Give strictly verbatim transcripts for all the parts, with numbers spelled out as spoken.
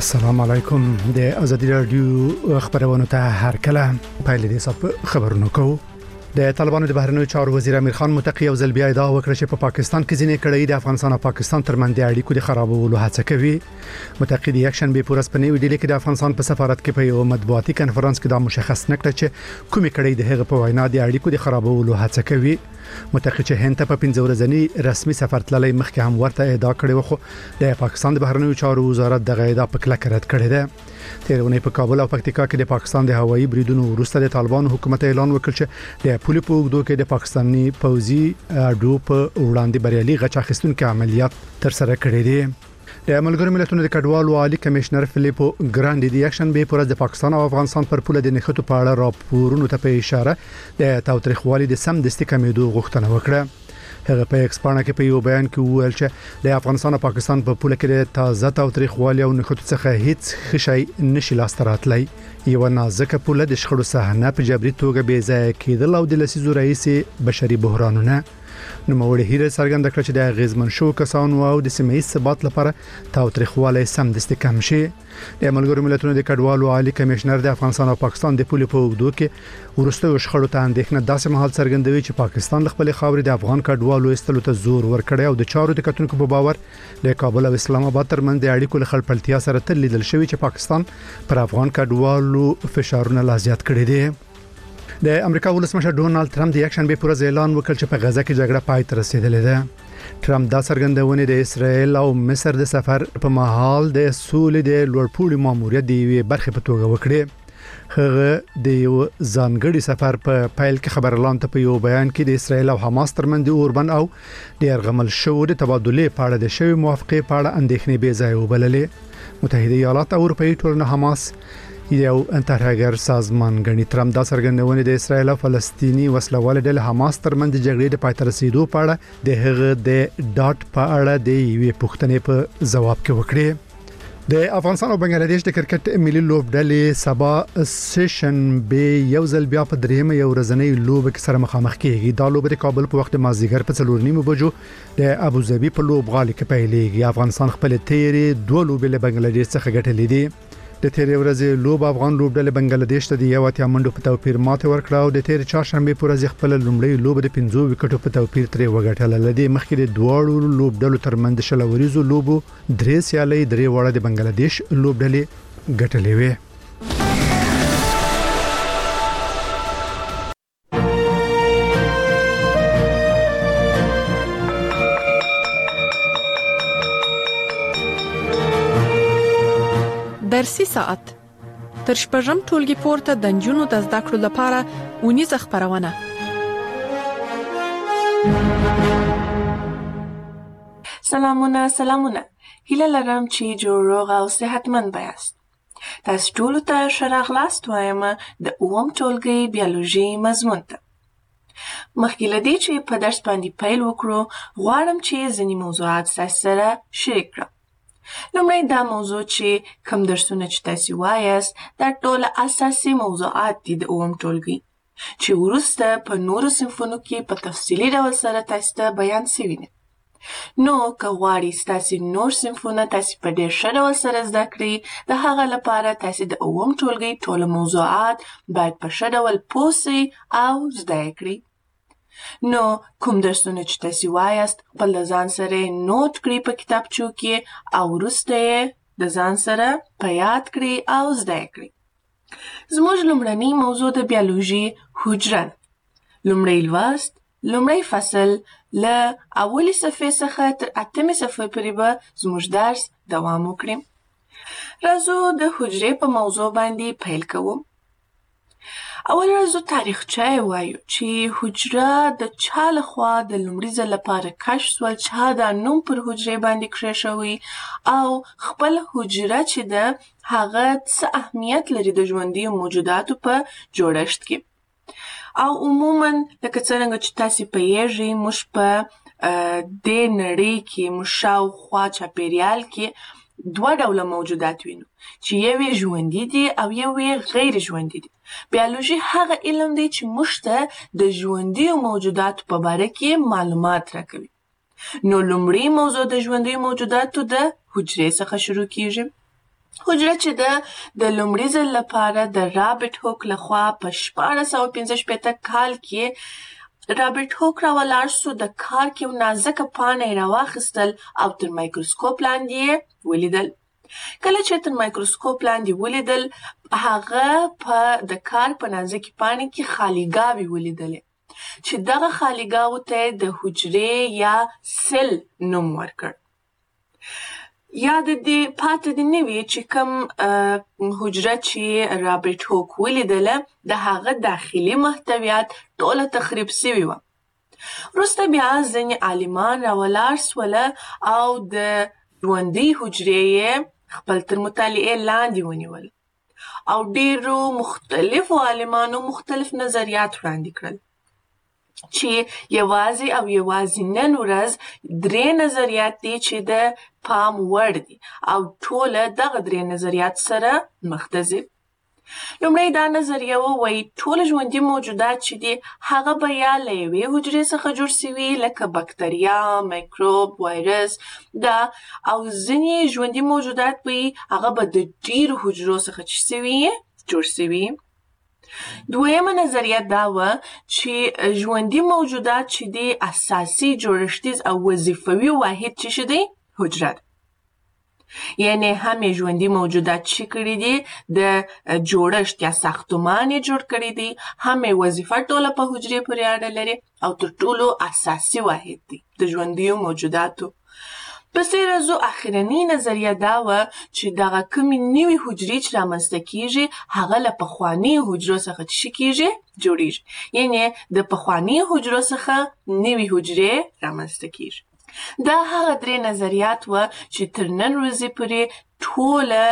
السلام علیکم. د ازادي رادیو خبرونه ته هر کله پایل دي صاحب خبرونه کو. د طالبانو د بهرنیو چارو وزیر امیر خان متقی او ځل بیا ادعا وکړه چې په پاکستان کې ځینې کړي د افغانستان او پاکستان ترمنځ د اړیکو د خرابولو هڅه کوي. متقی د اکشن به پورس پنی ویډیو کې د افغانستان په سفارت کې په یو مطبوعاتي کانفرنس کې دا مشخص نکړه چې کومې کړي د هغه په وینا د اړیکو د خرابولو هڅه کوي. متقی چې هند ته په پنځه ورځنی رسمي سفر تللی مخکې هم ورته ادعا کړې و، خو د پاکستان د بهرنیو چارو وزارت دغه ادعا په کلکه رد کړې ده. تیرونه په کابل او پکتیکا کې د پاکستان د هوایي بریدونو وروسته د طالبانو حکومت اعلان وکړ چې د پولي په اوږدو کې د پاکستاني پوځي اډو په وړاندې بریالي غچ اخیستونکو عملیات تر سره کړي دي. د ملګرو ملتونو د کډوالو عالی کمشنر فلیپو ګراندي د اکشن به پورز د پاکستان او افغانستان پر پوله د نښتو په اړه راپورونو ته په اشاره د تاوتریخوالي د سم دستي کمیدو غوښتنه وکړه. هغه په ایکسپانه کې په یو بیان کې وویل چې د افغانستان او پاکستان په پوله کې د تازه تاوتریخوالي او نښتو څخه هیڅ خشي نشي لاسته راتلی. یو نازکه پوله د شخړو صحنه په جبري توګه بې ځای کېدل او د لسیزو رئیس بشري بحرانونه نو موړي هیره څرګنده کړ چې د غیزمن شو کسانو او د سیمې ثبات لپاره تاوتریخوالی سم دستي کم شي. د ملګرو ملتونو د کډوالو عالی کمشنر د افغانستان او پاکستان د پولي په اوږدو کې ورستو شخړو ته اندېښنه داسې مهال څرګندوي چې پاکستان خپل خاورې د افغان کډوالو استلو ته زور ورکړي او د چارو د کتونکو په باور د کابل او اسلام آباد ترمنځ د اړیکو له خلپړتیا سره تل لیدل شوی چې پاکستان پر افغان کډوالو فشارونه لا زیات کړي دي. د امریکا ولسمشر ډونالد ټرمپ د اکشن به پورز اعلان وکړ چې په غزه کې جګړه پای ته رسیدلې ده. ټرمپ دا څرګندونه د اسرائیل او مصر د سفر په محل د سولې د لوړپوړي ماموریت دی وی برخه په توګه وکړي. هغه د یو ځانګړي سفر په پایل کې خبر اعلان ته په یو بیان کې د اسرائیل او حماس ترمنځ د اوربن او د ارغمل شو د تبادلې په اړه د شوی موافقه په اړه اندېښنې به ځای وبللې. متحده ایالات او اروپאי ټولنه حماس یو انترهاګر سازمان غني. ټرمپ دا څرګندونه د اسرائیل او فلسطینی وسلوال ډلې حماس ترمنځ د جګړې د پای ته رسیدو په اړه د هغه د ډاټ په اړه د یوې پوښتنې په جواب کې وکړي. د افغانستان او بنگلاديش د کرکټ ملي لوبډلې سبا سیشن به یو ځل بیا په دریمه یو ورځنۍ لوب کې سره مخامخ کیږي. دا لوب د کابل په وخت مازیګر په څلور نیمو بجو د ابوظبي په لوبغالي کې پیلېږي. افغانستان خپل تیرې دوه لوبې له بنگلاديش څخه ګټلې دي. د تیرې ورځې لوب افغان لوبډلې بنگلاديش ته د یو اتیا منډو په توپیر ماته ورکړه او د تیرې چهارشنبه پر ورځ خپل لومړی لوب د پنځو وکټو په توپیر ترې وګټله. لدی مخکې د دوه لوبډلو ترمنځ شلوريزو لوبو درې سیالۍ درې وړه د بنگلاديش لوبډلې ګټلې وې. درسي ساعت تر شپږم ټولګي پورته د نجونو د زده کړو لپاره ونیزه خبرونه. سلامونه سلامونه هیله لرم چې جوړ روغ او صحتمند یاست. تاسو ټول ته ښه راغلاست وایم د اووم ټولګي بیولوژي مضمون ته. مخکې له دې چې په درس باندې پیل وکړو غواړم چې ځینې موضوعات تاسو سره شریک کړم. لومړی دا موضوع چې کوم درسونه چې تاسو وایاست دا ټول اساسي موضوعات دي د اووم ټولګي چې وروسته په نورو صنفونو کې په تفصیلي ډول سره تاسو ته بیان شوي دي. نو که غواړئ تاسو نور صنفونه تاسو په ډېر ښه ډول سره زده کړئ د هغه لپاره تاسو د اووم ټولګي ټول موضوعات باید په ښه ډول پوه سئ او زده کړئ. نو کوم درسونه چې تاسو وایاست خپل د ځان سره نوٹ کړئ په کتابچو کې او وروسته یې د ځان سره په یاد کړئ او زده کړئ. زموږ لومړنی موضوع د بیولوژي حجره. لومړی لوست لومړی فصل له اولې صفحې څخه تر اتمې صفحې پورې به زموږ درس دوام وکړي. راځو د حجرې په موضوع باندې پیل کوو. اول راځو تاریخچه وایو چې حجره د چا لخوا د لومړي ځل لپاره کشف شول، چا دا نوم پر حجرې باندې کېښوی او خپل حجره چې ده هغه څه اهمیت لري د ژوندیو موجوداتو په جوړښت کې. او عموما لکه څرنګه چې تاسو پوهیږئ موږ په دې نړۍ کې موږ شاوخوا چاپیریال کې دوه ډوله موجودات وینو چې یو یې ژوندي دي او یو یې غیر ژوندي دي. بیولوژي هغه علم دی چې موږ ته د ژوندیو موجوداتو په باره کې معلومات راکوي. نو لومړی موضوع د ژوندیو موجوداتو د حجرې څخه شروع کیږي. حجره چې ده د لومړي ځل لپاره د رابرټ هوک لخوا په شپاړس سوه پنځه شپېته کال کې رابرټ هوک راولاړ سو، د کارک یو نازکه پاڼه یې راواخیستل او تر مایکروسکوپ لاندې یې ولیدل. کله چې تر مایکروسکوپ لاندې ولیدل، هغه په د کارک په نازکې پاڼې کې خالیګاوې ولیدلې چې دغه خالیګاوو ته یې د حجرې یا سل نوم ورکړ. یا د دې پاتې دې نه وي چې کوم حجره چې رابرټ هوک ولیدله د هغه داخلي محتویات ټوله تخریب سوي وه. وروسته بیا ځینې عالمان راولاړ سوله او د ژوندۍ حجرې یې خپل تر مطالعې لاندې ونیول او ډېرو مختلفو عالمانو مختلف نظریات وړاندې کړل چې یوازې او یوازې نن ورځ درې نظریات دي چې د پام وړ دي او ټوله دغه درې نظریات سره مخ ته ځي. لومړی دا نظریه وایي ټول ژوندي موجودات چې دي هغه به یا له یوې حجرې څخه جوړ سوي لکه بکتریا، میکروب، وایرس دا، او ځینې ژوندي موجودات وایي هغه به د ډېرو حجرو څخه چې سوي جوړ سوي. دویمه نظریه دا وه چې ژوندي موجودات چې دي اساسي جوړښتیز او وظیفوي واحد چې شه دی حجره ده. یعنی هم یې ژوندي موجودات چې کړي دي د جوړښت یا ساختمان یې جوړ کړي دي، هم یې وظیفه ټوله په حجرې پورې اړه لري او تر ټولو اساسي واحد دی د ژوندیو موجوداتو. پسې راځو اخرنۍ نظریه دا وه چې دغه کومې نوې حجرې چې رامنځته کیږي هغه له پخوانیو حجرو څخه څه کیږي جوړیږي، یعنی د پخوانیو حجرو څخه نوې حجرې رامنځته کیږي. دا هغه درې نظریات وه چې تر نن ورځې پورې ټوله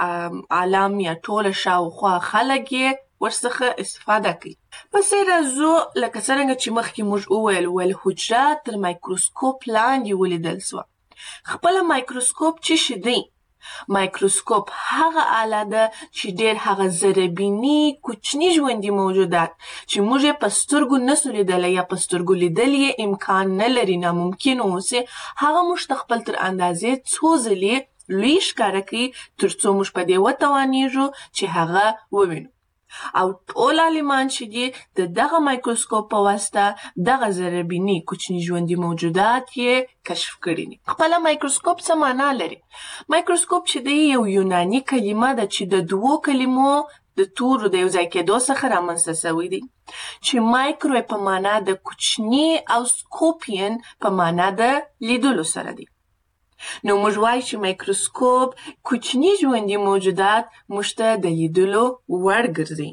عالم یا ټوله شاوخوا خلک یې ورڅخه استفاده کوي. پسې راځو لکه څرنګه چې مخکې موږ وویل ول حجره تر مایکروسکوپ لاندې ولیدل سوه. خپله مایکروسکوپ چې شه دی؟ مایکروسکوپ هغه آله ده چې ډېر هغه ذرهبیني کوچني ژوندي موجودات چې موږ یې په سترګو نسو لیدلی یا په سترګو لیدل یې امکان نه لري، ناممکن اوسي، هغه موږ ته خپل تر اندازې څو ځلې لوی ښکاره کوي تر څو موږ په دې وتوانیږو چې هغه ووینو. او ټول عالمان چې دي د دغه مایکروسکوپ په واسطه دغه ذرهبیني کوچني ژوندي موجودات یې کشف کړي دي. خپله مایکروسکوپ څه معنا لري؟ مایکروسکوپ چې دی یو یوناني کلمه ده چې د دوو کلمو د تورو د یو ځای کېدو څخه رامنځته سوی دی، چې مایکرو په معنا د کوچني او سکوپین په معنا د لیدلو سره دی. نو موږ وایو چې مایکروسکوپ کوچني ژوندي موجودات موږ ته د لیدلو وړ ګرځي.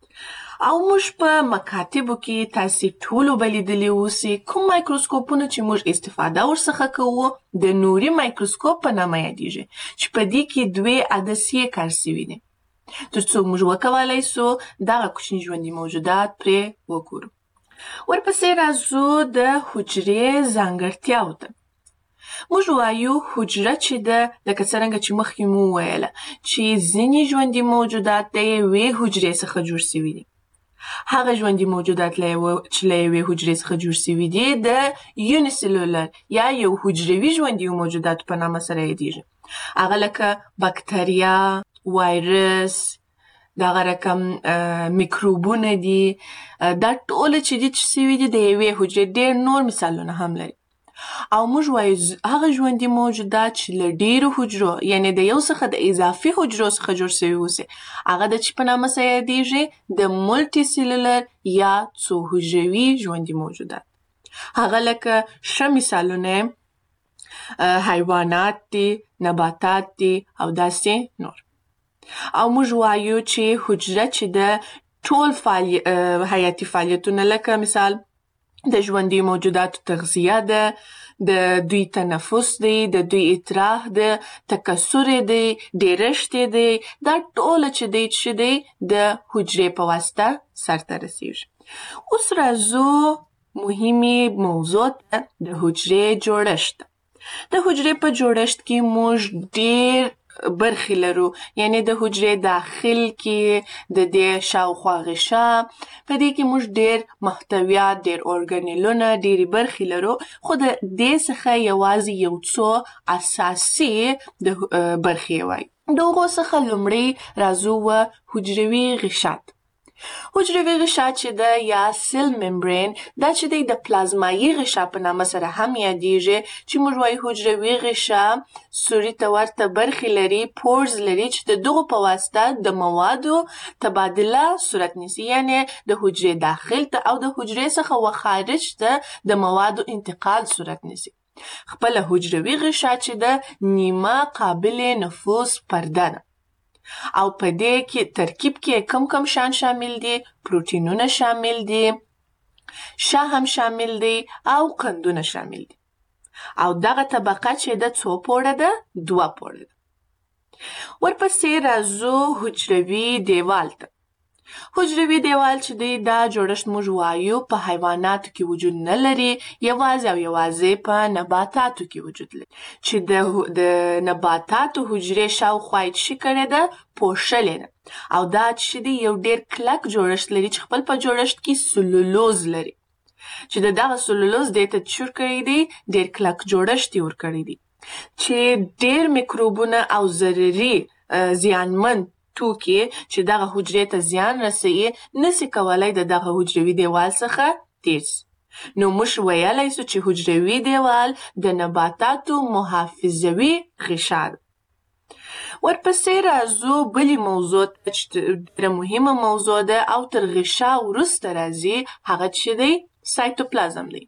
او موږ په مکاتبو کې تاسې ټولو به لیدلي اوسي کوم مایکروسکوپونه چې موږ استفاده ورڅخه کوو د نوري مایکروسکوپ په نامه یادیږي چې په دې کې دوې عدسیې کار سوي دي تر څو موږ وکولای سو دغه کوچني ژوندي موجودات پرې وګورو. ورپسې راځو د حجرې ځانګړتیاو ته. موږ وایو حجره چې ده لکه څرنګه چې مخکې مو وویله چې ځینې ژوندي موجودات د یوې حجرې څخه جوړ سوي دي. هغه ژوندي موجودات چې له یوې حجرې څخه جوړ سوي دي د یونیسلولر یا یو حجروي ژوندي موجوداتو په نامه سره یادیږي. هغه لکه بکتریا، وایرس، دغه رقم میکروبونه دي، دا ټوله چې دي چې سوي دي د یوې حجرې. ډېر نور مثالونه هم لري. او موږ وایو هغه ژوندي موجودات چې له ډېرو حجرو یعنی د یو څخه د اضافي حجرو څخه جوړ سوي اوسي هغه د چې په نامه سره یادیږي د مولټي سیلولر یا څو حجروي ژوندي موجودات. هغه لکه ښه مثالونه حیوانات دي، نباتات دي او داسې نور. او موږ وایو چې حجره چې د ټول فعالی... حیاتي فعالیتونه لکه مثال د ژوندي موجوداتو تغذیه ده، د دوی تنفس دی، د دوی اطراح ده، تکثر دی، ډیرشت دی، دا ټوله چې دی چې دی د حجرې په واسطه سرته رسیږي. اوس راځو مهمې موضوع ته د حجرې جوړښت. د حجرې په جوړښت کې موږ ډېر برخې لرو، یعنی د حجرې داخل کې د دې شاوخوا غشا، په دې کې موږ ډېر محتویات، ډېر ارګانیلونه، ډېرې برخې لرو، خو د دې څخه یوازې یو څو اساسي د برخې وایي. د هغو څخه لومړی راځو و حجروي غشات. حجروي غشا چې ده یا سیل ممبرین، دا چې دی د پلازمایي غشا په نامه سره هم یادیږي، چې موږ وایو حجروي غشا سوري ته ورته برخې لري، پورز لري، چې د دغو په واسطه د موادو تبادله صورت نیسي، یعنی د حجرې داخل ته او د حجرې څخه و خارج ته د موادو انتقال صورت نیسي. خپله حجروي غشا چې ده نیمه قابل نفوذ پرده ده، او په دې کې ترکیب کې کم کم شان شامل دي، پروتینونه شامل دي، شا هم شامل دي او قندونه شامل دي. او دغه طبقه چې ده څو پوړه ده؟ دوه پوړه ده. ورپسې راځو حجروي دیوال ته. حجروي دیوال چې دی دا جوړښت موږ وایو په حیواناتو کې وجود نه لري، یوازې او یوازې په نباتاتو کې وجود لري، چې د د نباتاتو حجرې شاوخوا یې څه کړې ده؟ پوښلې ده. او دا چې دی یو ډېر کلک جوړښت لري چې خپل په جوړښت کې سلولوز لري، چې د دغه سلولوز دې ته څه ورکړی دی؟ ډېر کلک جوړښت یې ورکړی دی، چې ډېر میکروبونه او ضرري زیانمن توکي چې دغه حجرې ته زیان رسوي نسي کولای د دغه حجروي دیوال څخه تیر سي. نو موږ ویلی سو چې حجروي دیوال د نباتاتو محافظوي غشا ده. ورپسې راځو بلې موضوع ته چې ډېره مهمه موضوع ده او تر غشا وروسته راځي، هغه چې دی سایتوپلازم دی.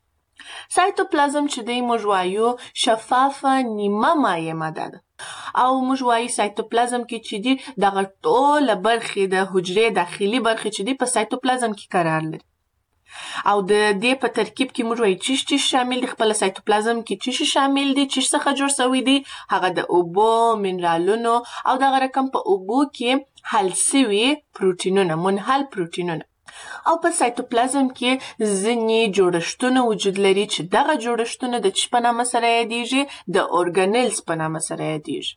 سایتوپلازم چې دی موږ وایو شفافه نیمه مایع ماده ده، او موږ وایو سایتوپلازم کې چې دی دغه ټوله برخې د حجرې داخلي برخې چې دی په سایتوپلازم کې قرار لري. او د دې په ترکیب کې موږ وایو چیش چیش شامل دي. خپله سایتوپلازم کې چیش شامل دي، چیش څخه جوړ سوي دي، هغه د اوبو، منرالونو او دغه رقم په اوبو کې حل سوي پروتینونه، منحل پروتینونه. او په سایتوپلازم کې ځینې جوړښتونه وجود لري چې دغه جوړښتونه د څه په نامه سره یادیږي؟ د ارګانیلز په نامه سره یادیږي.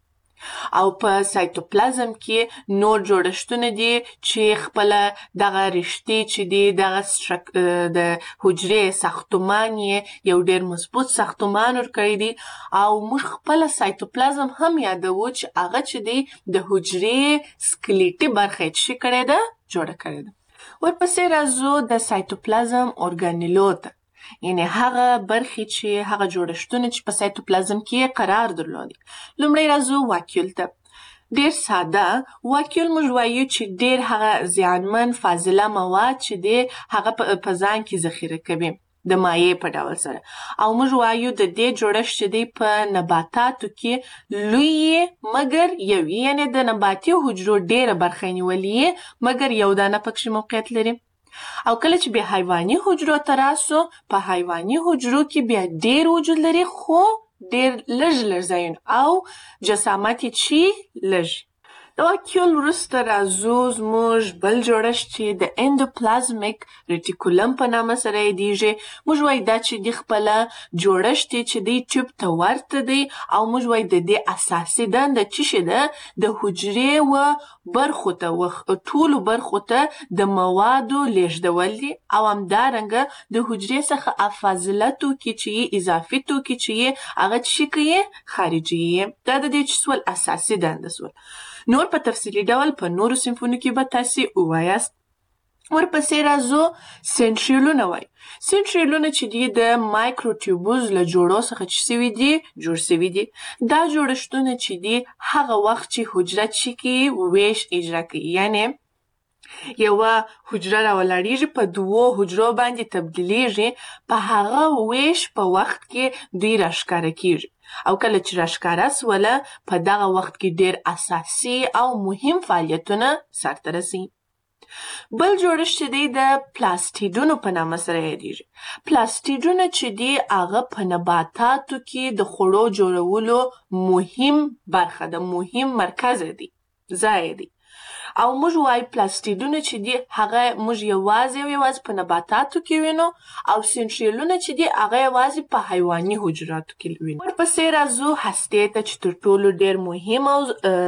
او په سایتوپلازم کې نور جوړښتونه دي چې خپله دغه رشتې چې دي دغه د حجرې ساختمان یې یو ډېر مضبوط ساختمان ورکړی دی. او موږ خپله سایتوپلازم هم یادوو چې هغه چې دی د حجرې سکلیټي برخه یې څه کړې ده؟ جوړه کړې ده. ورپسې راځو د سایتوپلازم ارګانیلو ته، یعنی هغه برخې چې هغه جوړښتونه چې په سایتوپلازم کې قرار درلودي. لومړی راځو واکیول ته. ډېر ساده واکیول موږ وایو چې ډېر هغه زیانمن فاضله مواد چې دی هغه په ځان کې ذخیره کوي د مایع په ډول سره. او موږ وایو د دې جوړښت چې دی په نباتاتو کې لوی مګر یو، یعنی د نباتي حجرو ډېره برخه نیولې مګر یو دانه پکښې موقعیت لري. او کله چې بیا حیواني حجرو ته راسو، په حیواني حجرو کې بیا ډېر وجود لري خو ډېر لږ لږ ځایونه او جسامت یې چې لږ. د واکیول وروسته راځو زموږ بل جوړښت چې د اندوپلازمیک ریټیکولم په نامه سره یادیږي. موږ وایو دا چې د خپله جوړښت یې چې دی ټیوب ته ورته دی، او موږ وایو د دې اساسي دنده څه شی ده؟ د حجرې و برخو ته و ټولو برخو ته د موادو لیږدول دي، او همدارنګه د حجرې څخه افاضله توکي چې یې اضافي توکي چې یې هغه څه کوي؟ خارجي یې. دا د دې چې سول اساسي دنده سول. نور په تفصیلي ډول په نورو صنفونو کې به تاسې ووایاست. ورپسې راځو سنټریولونه وایي. سنټریولونه چې دي د مایکروټیوبوز له جوړو څخه چې سوي دي جوړ سوي دي. دا جوړښتونه چې دي هغه وخت چې حجره چې کوي ویش اجرا کوي، یعنی یوه حجره راولاړیږي په دوو حجرو باندې تبدیلیږي، په هغه ویش په وخت کې دوی راښکاره کیږي. او کله چې راښکاره سوله په دغه وخت کې ډېر اساسي او مهم فعالیتونه سرته رسي. بل جوړښت چې دی د پلاستیډونو په نامه سره یادیږي. پلاستیډونه چې دی هغه په نباتاتو کې د خوړو جوړولو مهم برخه ده، مهم مرکز دی، ځای دی. او موږ وایو پلاستیدونه چې دي هغه موږ یوازې او یوازې په نباتاتو کې وینو او سنټریولونه چې دي هغه یوازې په حیواني حجراتو کې وینو. ورپسې راځو هستې ته چې تر ټولو ډېر مهم او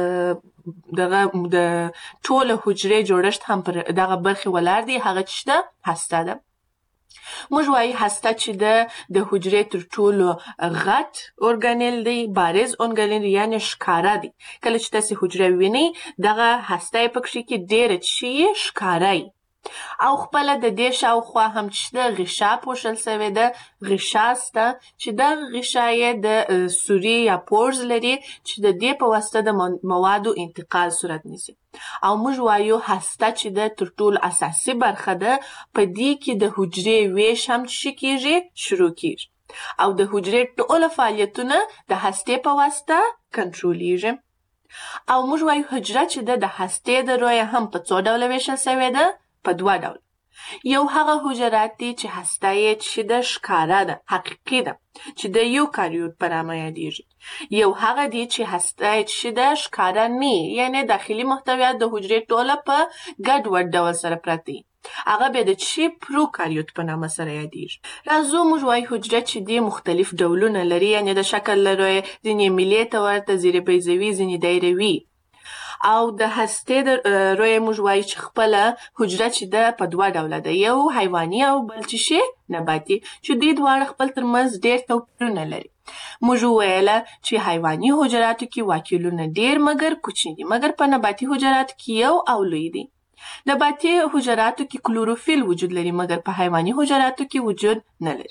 دغه د ټوله حجرې جوړښت هم پر دغه برخې ولاړ دی، هغه چې ده هسته ده. موږ وایو هسته چې ده د حجرې تر ټولو غټ ارګانیل دی، بارز ارګانیل یعنې ښکاره دی. کله چې تاسې حجره وینئ دغه هسته یې پکښې کې ډېره چې یې ښکاره یي او خپله د دې شاوخوا هم چې ده غشا پوښل سوې ده، غشا سته چې دغه غشا یې د سوري یا پورز لري چې د دې په واسطه د موادو انتقال صورت نیسي. او موږ وایو هسته چې ده تر ټولو اساسي برخه ده، په دې کې د حجرې ویش هم چې کېږي شروع کېږي او د حجرې ټوله فعالیتونه د هستې په واسطه کنټرولېږي. او موږ وایو حجره چې ده د هستې د رویه هم په څو ډوله ویشل سوې ده، په دوه ډول. یو هغه حجرات دي چې هسته یې چې ده ښکاره ده، حقیقي ده، چې د یوکاریوت په نامه یادېږي. یو هغه دي چې هسته یې چې ده ښکاره نه وي، یعنې داخلي محتویات د حجرې ټوله په ګډوډ ډول سره پراته وي، هغه بیا د چې پروکاریوت په نامه سره یادېږي. راځو موږ وایو حجره چې دي مختلف ډولونه لري، یعنې د شکل له رویې ځینې میلې ته ورته، ځینې بیضوي، ځینې دایروي. او د هستې د رویې موږ وایو چې خپله حجره چې ده په دوه ډوله ده، یو حیواني او بل چې شي نباتي، چې دوی دواړه خپل ترمنځ ډېر توپیرونه لري. موږ وویله چې حیواني حجراتو کې واکیولونه ډېر مګر کوچني دي، مګر په نباتي حجراتو کې یو او لوی دي. نباتي حجراتو کې کلوروفیل وجود لري، مګر په حیواني حجراتو کې وجود نه لري.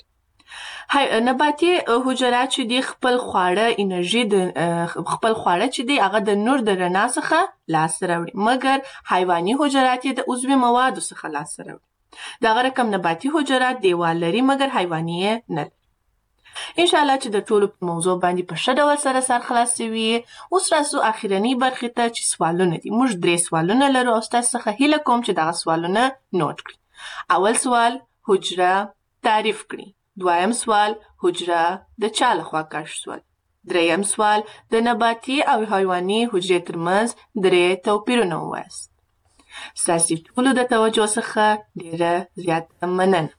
نباتي حجرات چې دي خپل خواړه انرژي د خپل خواړه چې دي هغه د نور د رڼا څخه لاسته راوړي، مګر حیواني حجرات یې د عضوي موادو څخه لاسته راوړي. دغه رقم نباتي حجرات دیوال لري، مګر حیواني یې نه لري. انشاءالله چې د ټولو په موضوع باندې په ښه ډول سره سر خلاصوي. اوس راځو اخرنۍ برخې ته چې سوالونه دي. موږ درې سوالونه لرو او ستاسو څخه هیله کوم چې دغه سوالونه نوټ کړئ. اول سوال حجره تعریف کړئ. دویم سوال حجره د چا لخوا کشف شول. دریم سوال د نباتي او حیواني حجرې ترمنځ درې توپیرونه ووایاست. ستاسو ټولو د توجه څخه ډېره زیاته مننه.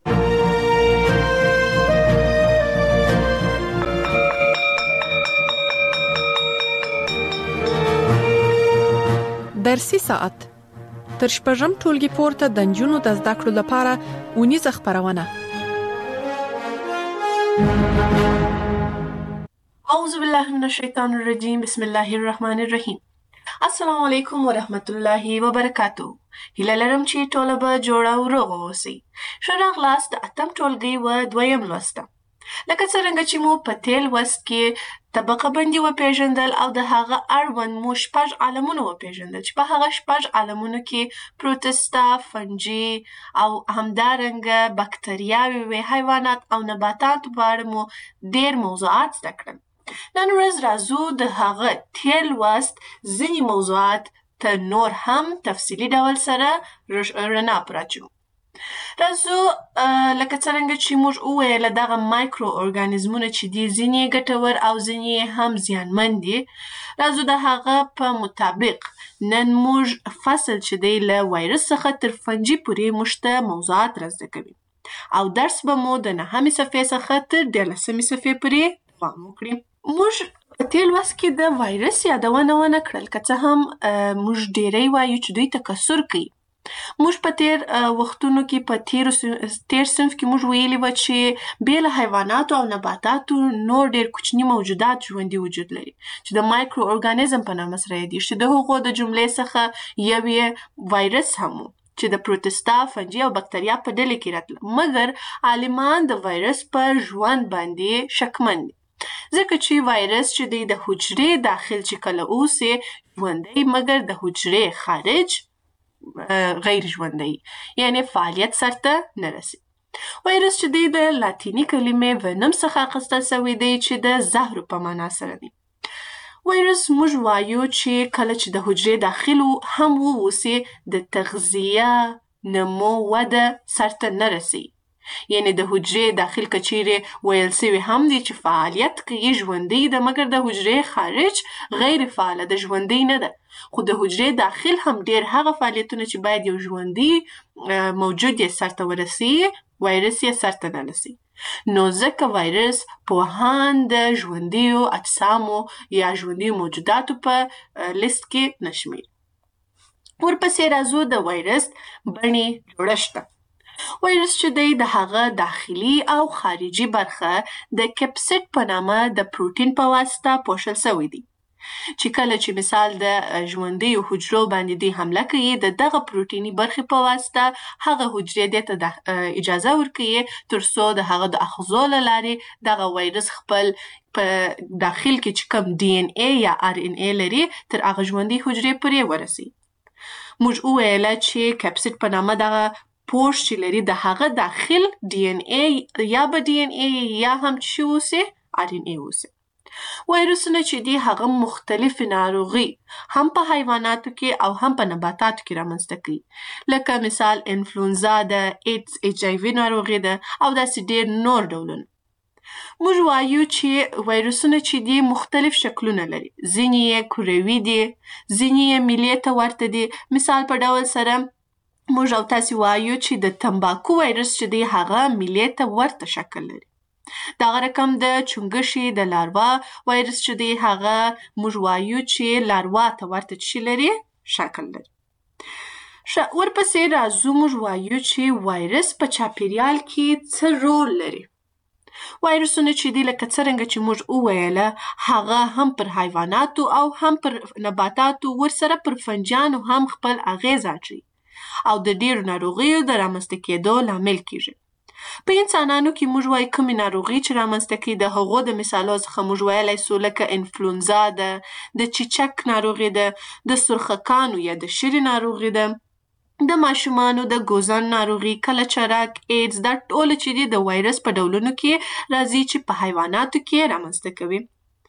درسي ساعت تر شپږم ټولګي پورته د نجونو د زده کړو لپاره اونیزه خپرونه. اعوذ بالله من الشیطان الرجیم، بسم الله الرحمن الرحیم. السلام علیکم ورحمت الله وبرکاتو. هیله لرم چې ټوله به جوړه او روغه اوسئ. ښه راغلاست د اتم ټولګي و دویم لوست ته. لکه څرنګه چې مو په تېر لوست کې طبقه بندي وپېژندل او د هغه اړوند مو شپږ عالمونه وپېژندل چې په هغه شپږ عالمونو کې پروتستا، فنجي او همدارنګه بکتریاوې وې، حیوانات او نباتات په اړه مو ډېر موضوعات زده کړل. نن ورځ راځو د هغه تېر لوست ځینې موضوعات ته نور هم تفصیلي ډول سره رڼا پراچو. راځو لکه څرنګه چې موږ وویله دغه مایکرو ارګانیزمونه چې دي ځینې ګټور او ځینې هم زیانمن دي. راځو د هغه په مطابق نن موږ فصل چې دی له وایرس څخه تر فنجي پورې موږ ته موضوعات را زده کوي او درس به مو د نهمې صفحې څخه تر دیارلسمې صفحې پورې دوام وکړي. موږ په تېر لوست کې د وایرس یادونه ونه کړل، که څه هم موږ ډېری وایو چې دوی تکثر کوي. موږ په تېر وختونو کې په تېر صنف کې موږ ویلي وه چې بې له حیواناتو او نباتاتو نور ډېر کوچني موجودات ژوندي وجود لري چې د مایکرو ارګانیزم په نامه سره یادېږي، چې د هغو د جملې څخه یو یې وایرس هم و چې د پروتستا، فنجي او بکتریا په ډلې کې راتله. مګر عالمان د وایرس په ژوند باندې شکمن دي، ځکه چې وایرس چې دی د حجرې داخل چې کله اوسي ژوندی، مګر د حجرې خارج غیر ژوندی، یعنی فعالیت سرته نه رسي. وایرس چې دی د لاتیني کلمې ونم څخه اخیستل سوی دی چې د زهرو په معنا سره دی. وایرس موږ وایو چې کله چې د حجرې داخل هم واوسي د تغذیه، نمو، وده سرته نه رسي، یعنی د حجرې داخل کچیرې ویل سوي هم دي چې فعالیت کوي ژوندۍ ده مګر د حجرې خارج غیر فعاله د ژوندۍ نه ده خو د حجرې داخل هم ډیر هغه فعالیتونه چې باید یو ژوندۍ موجود یې سرته ورسي وایرس یې سرته نه رسي نو ځکه وایرس پوهان د ژوندیو اجسامو یا ژوندیو موجوداتو په لیست کې نشمیر ورپسې راځو د وایرس بڼې جوړښت وایرس چې دی د هغه داخلي او خارجي برخه د کپسید په نامه د پروتین په واسطه پوښل شوی دی چې کله چې مثال د ژوندیو حجرو باندې دی حمله کوي د دغه پروتینی برخې په واسطه هغه حجرې دې ته اجازه ورکوي تر څو د هغه د اخذو له لارې دغه وایرس خپل په داخل کې چې کوم ډي ان ای یا ار ان ای لري تر هغه ژوندۍ حجرې پورې ورسي موږ وویل چې کپسید په نامه دغه پوښ چې لري د هغه داخل ډي ان ای یا به ډي ان ای یا هم چې اوسي ار ان ای اوسي وایرسونه چې دي هغه مختلف ناروغي هم په حیواناتو کې او هم په نباتاتو کې رامنځته کوي لکه مثال انفلونزا ده ایډز ایچ آی وي ناروغي ده او داسې ډیر نور ډولونه موږ وایو چې وایرسونه چې دي مختلف شکلونه لري ځینې یې کروي دي ځینې یې میلې ته ورته دي مثال په ډول سره موږ او تاسې وایو چې د تمباکو وایرس چې دی هغه میلې ته ورته شکل لري دغه رقم د چونګښې د لاروا وایرس چې دی هغه موږ وایو چې لاروا ته ورته څه لري شکل لري ورپسې راځو موږ وایو چې وایرس په چاپیریال کې څه رول لري وایرسونه چې دي لکه څرنګه چې موږ وویله هغه هم پر حیواناتو او هم پر نباتاتو ورسره پر فنجانو هم خپل اغیز اچوي او د ډیرو ناروغیو د رامنځته کېدو لامل کیږي په انسانانو کې موږ وایو کومې ناروغي چې رامنځته کوي د هغو د مثالو څخه موږ ویلی سو لکه انفلونزا ده د چیچک ناروغي ده د سرخکانو یا د شري ناروغي ده د ماشومانو د ګوزن ناروغي کلچرک ایډز دا ټول چې دي د وایرس په ډولونو کې راځي چې په حیواناتو کې رامنځته کوي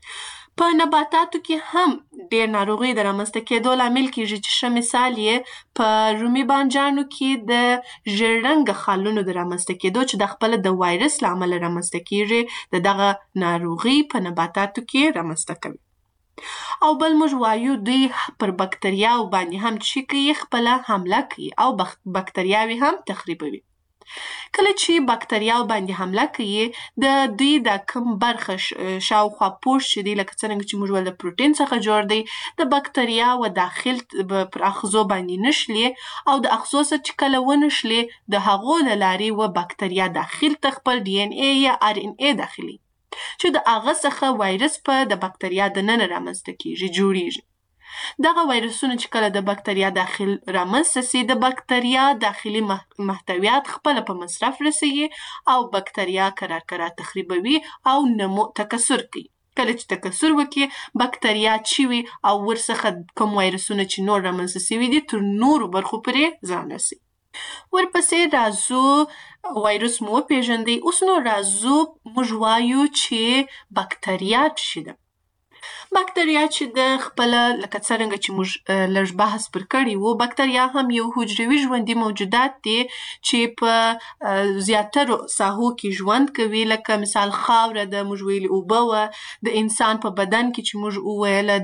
په نباتاتو کې هم ډیر ناروغي د رامنځته کېدو لامل کیږي چې ښه مثال یې په رومي بانجانو کې د ژیړ رنګه خالونو د رامنځته کېدو چې د خپله د وایرس له امله رامنځته کیږي د دغه ناروغي په نباتاتو کې رامنځته کوي او بل موږ وایو دوی پر بکتریاو باندې هم چې کوي خپله حمله کوي او بکتریاوې هم تخریبوي کله چې بکتریاو باندې حمله کوي د دوی د کوم برخه شاوخوا پوښ چې دی لکه څرنګه چې موږ ویل د پروتین څخه جوړ دی د بکتریاو داخل پر اخذو باندې نشلي او د اخذو څخه چې کله ونشلي د هغو له لارې و بکتریا داخل ته خپل ډي ان ای یا ار ان ای داخلي چې د هغه څخه وایرس په د بکتریا دننه رامنځته کیږي جوړیږي دغه وایرسونه چې کله د بکتریا داخل رامنځته سي د بکتریا داخلي محتویات خپله په مصرف رسوي او بکتریا کرار کرار تخریبوي او نمو تکثر کوي کله چې تکثر وکړي بکتریا چې وي او ورڅخه کوم وایرسونه چې نور رامنځته سوي دي تر نورو برخو پورې ځان رسي ورپسې راځو وایرس مو وپېژندئ اوس نو راځو موږ وایو چې بکتریا څه ده بکتریا چې د خپله لکه څرنګه چې موږ لږ بحث پر کړی وو بکتریا هم یو حجروي ژوندي موجودات دي چې په زیاترو ساحو کې ژوند کوي لکه مثال خاوره ده موږ ویلي اوبه وه د انسان په بدن کې چې موږ وویله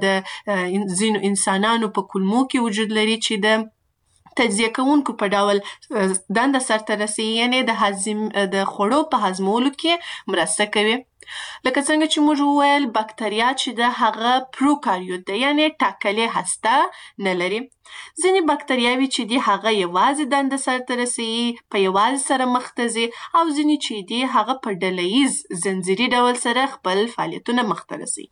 د ځینو انسانانو په کولمو کې وجود لري چې د تجزیه کوونکو په ډول دنده سرته رسوي یعنې د هضم د خوړو په هضمولو کې مرسته کوي لکه څنګه چې موږ وویل بکتریا چې د هغه پروکاریوت ده یعنې ټاکلې هسته نه لري ځینې بکتریاوې چې دي هغه یوازې دنده سرته رسوي په یوازې سره مخ ته ځي او ځینې چې دي هغه په ډلهییز زنځیري ډول سره خپل فعالیتونه مخ ته رسوي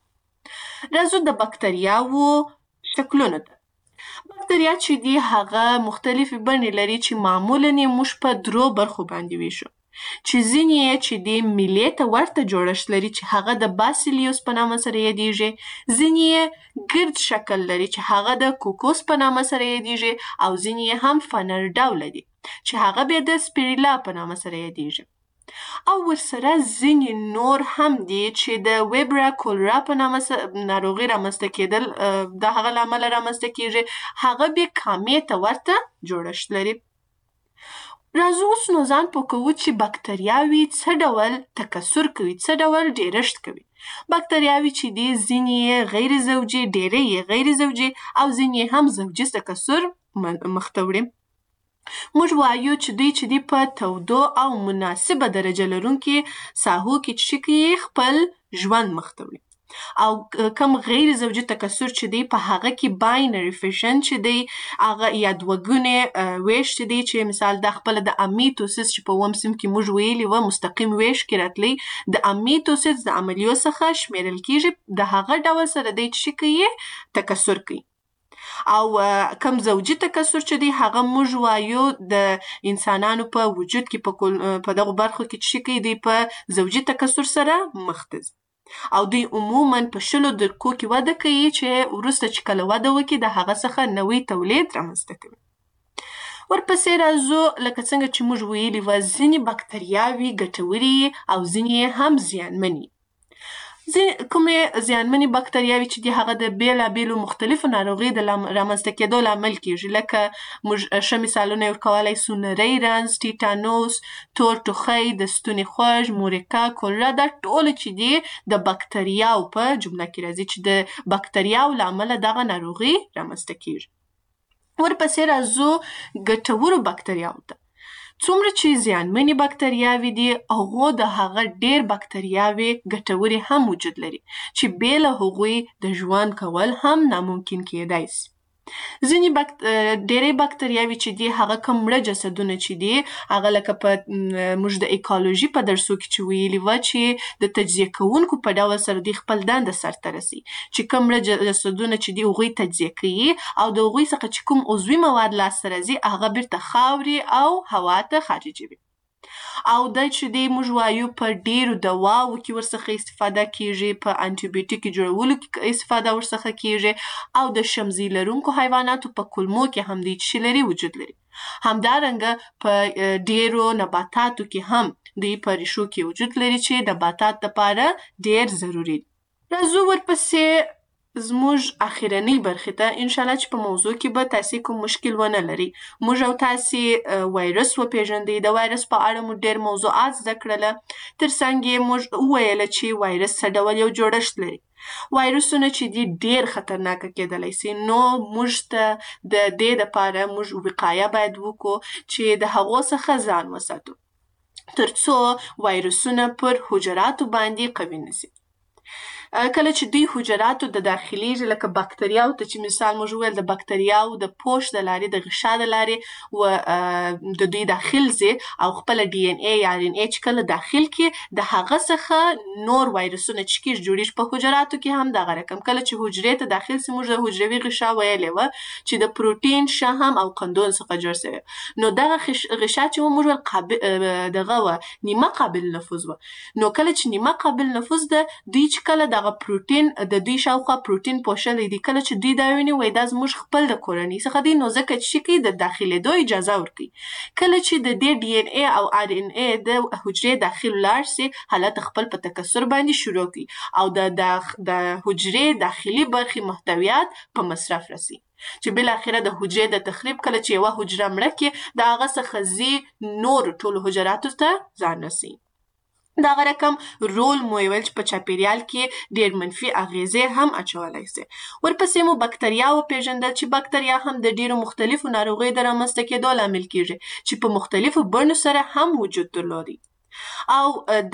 راځو د بکتریاوو شکلونو ته بکتریا چې دي هغه مختلفې بڼې لري چې معمولاً یې موږ په درو برخو باندې ویشو چې ځینې یې چې دي میلې ته ورته جوړښت لري چې هغه د باسیلیوس په نامه سره یادیږي ځینې یې ګرد شکل لري چې هغه د کوکوس په نامه سره یادیږي او ځینې یې هم فنر ډوله دي چې هغه بیا د سپیریلا په نامه سره یادیږي او ورسره ځینې نور هم دي چې د ویبرا کولرا په نامه ناروغي رامنځته کېدل د هغه له امله رامنځته کېږي هغه بیا کامې ته ورته جوړښت لري راځو اوس نو ځان پوه کوو چې بکتریاوې څه ډول تکثر کوي، څه ډول ډیرښت کوي. بکتریاوې چې دي ځینې یې غیر زوجي، ډېری یې غیر زوجي او ځینې یې هم زوجي تکثر مخته وړي. موږ وایو چې دوی چې دي په تودو او مناسبه درجه لرونکې ساحو کې چې کوي خپل ژوند مخته وړي. او کم غیر زوجي تکثر چې دی په هغه کې باینري فیشن چې دی هغه یا دوهګونې ویش چې دی چې مثال د خپل د امیتوسیس چې په اووم صنف کې موږ ویلي وه مستقیم ویش کې راتلی د امیتوسیس د عملیو څخه شمیرل کیږي د هغه ډول سره دی چې کوي تکثر کوي. او کم زوجي تکثر چې دی هغه موږ وایو د انسانانو په وجود کې په دغه برخو کې چې کوي دی په زوجي تکثر سره مخ ته ځي او دوی عموما په شلو درکو کې وده کوي چې وروسته چې کله وده وکړي د هغه څخه نوی تولید رامنځته کوي. ورپسې راځو لکه څنګه چې موږ ویلي وه ځینې بکتریاوې ګټورې او ځینې هم زیانمنې. کومې زیانمنې بکتریاوې چې دي هغه د بېلابېلو مختلفو ناروغیو د رامنځته کېدو لامل کېږي لکه موږ ښه مثالونه یې ورکولی سو نری رنځ، ټیټانوس، تور ټوخی، د ستوني خوږ، مورکه، کولرا دا ټوله چې دي د بکتریاو په جمله کې راځي چې د بکتریاو له امله دغه ناروغي رامنځته کېږي. ورپسې راځو ګټورو بکتریاوو ته. څومره چې زیانمنې بکتریاوې دي هغو د هغه ډېر بکتریاوې ګټورې هم وجود لري چې بې له هغوی د ژوند کول هم ناممکن کېدای سي. ځینې بکت... ډېری بکتریاوې چې دي هغه کوم مړه جسدونه چې دي هغه لکه په موږ د ایکالوژي په درسو کې چې ویلي وه چې د تجزیه کوونکو په ډول سره دوی خپل دنده سرته رسي چې کوم مړه جسدونه چې دي هغوی تجزیه کوي او د هغوی څخه چې کوم عضوي مواد لاسته راځي هغه بیرته خاورې او هوا ته خارجوي. او دا چې دی موږ وایو په ډیرو دواو کې ورڅخه استفاده کیږي، په انټي بیوټیک جوړولو کې استفاده ورڅخه کیږي او د شمزي لرونکو حیواناتو په کولمو کې هم دی چې لري وجود لري. همدارنګه په ډیرو نباتاتو کې هم دی په ریښو کې وجود لري چې نباتات لپاره ډیر ضروري دي. راځو ورپسې زموږ اخرنۍ برخې ته انشاءالله چې په موضوع کې به تاسې کوم مشکل ونه لري. موږ او تاسې وایرس وپېژندئ، د وایرس په اړه مو ډېر موضوعات زده کړله، تر څنګ یې موږ وویله چې وایرس څه ډول یو جوړښت لري. وایرسونه چې دي ډېر خطرناکه کېدلی سي نو موږ ته د دې دپاره موږ وقایه باید وکړو چې د هغو څخه ځان وساتو تر څو وایرسونه پر حجراتو باندې قوي نه سي. کله چې دوی حجراتو د داخليږي لکه بکتریاو ته چې مثال موږ وویل د بکتریاو د پوش د لارې د غشا د لارې و د دوی داخل ځي او خپل ډي ان اي یا ار ان اي چې کله داخل کې د هغه څخه نور وایرسونه چې کېږي جوړېږي په حجراتو کې هم دغه رقم. کله چې حجرې ته داخل سي موږ د حجروي غشا ویلې وه چې د پروټین، شحم او قندون څخه جوړ سوی نو دغه غشا چې موږ ویل قابل دغه وه نیمه قابل نفوذ وه. نو کله چې نیمه قابل نفوذ ده دوی چې کله دغه پروټین د دوی شاوخوا پروټین پوښلی دي کله چې دوی دا ویني وایي دا زموږ خپل د کورنۍ څخه دی نو ځکه چې کوي د داخلېدو اجازه ورکوي. کله چې د دې ډي ان اي او ار ان اي د حجرې داخل ولاړ سي حالت خپل په تکثر باندې شروع کوي او د د حجرې داخلي برخې محتویات په مصرف رسي چې بالاخره د حجرې د تخریب کله چې یوه حجره مړه کړي د هغه څخه ځي نورو ټولو حجراتو ته ځان رسوي. دغه رقم رول مو ویل چې په چاپیریال کې ډېر منفي اغیزې هم اچولی سي. ورپسې مو بکتریا وپېژندل چې بکتریا هم د ډېرو مختلفو ناروغیو د رامنځته کېدو لامل کېږي چې په مختلفو بڼو سره هم وجود درلودي. او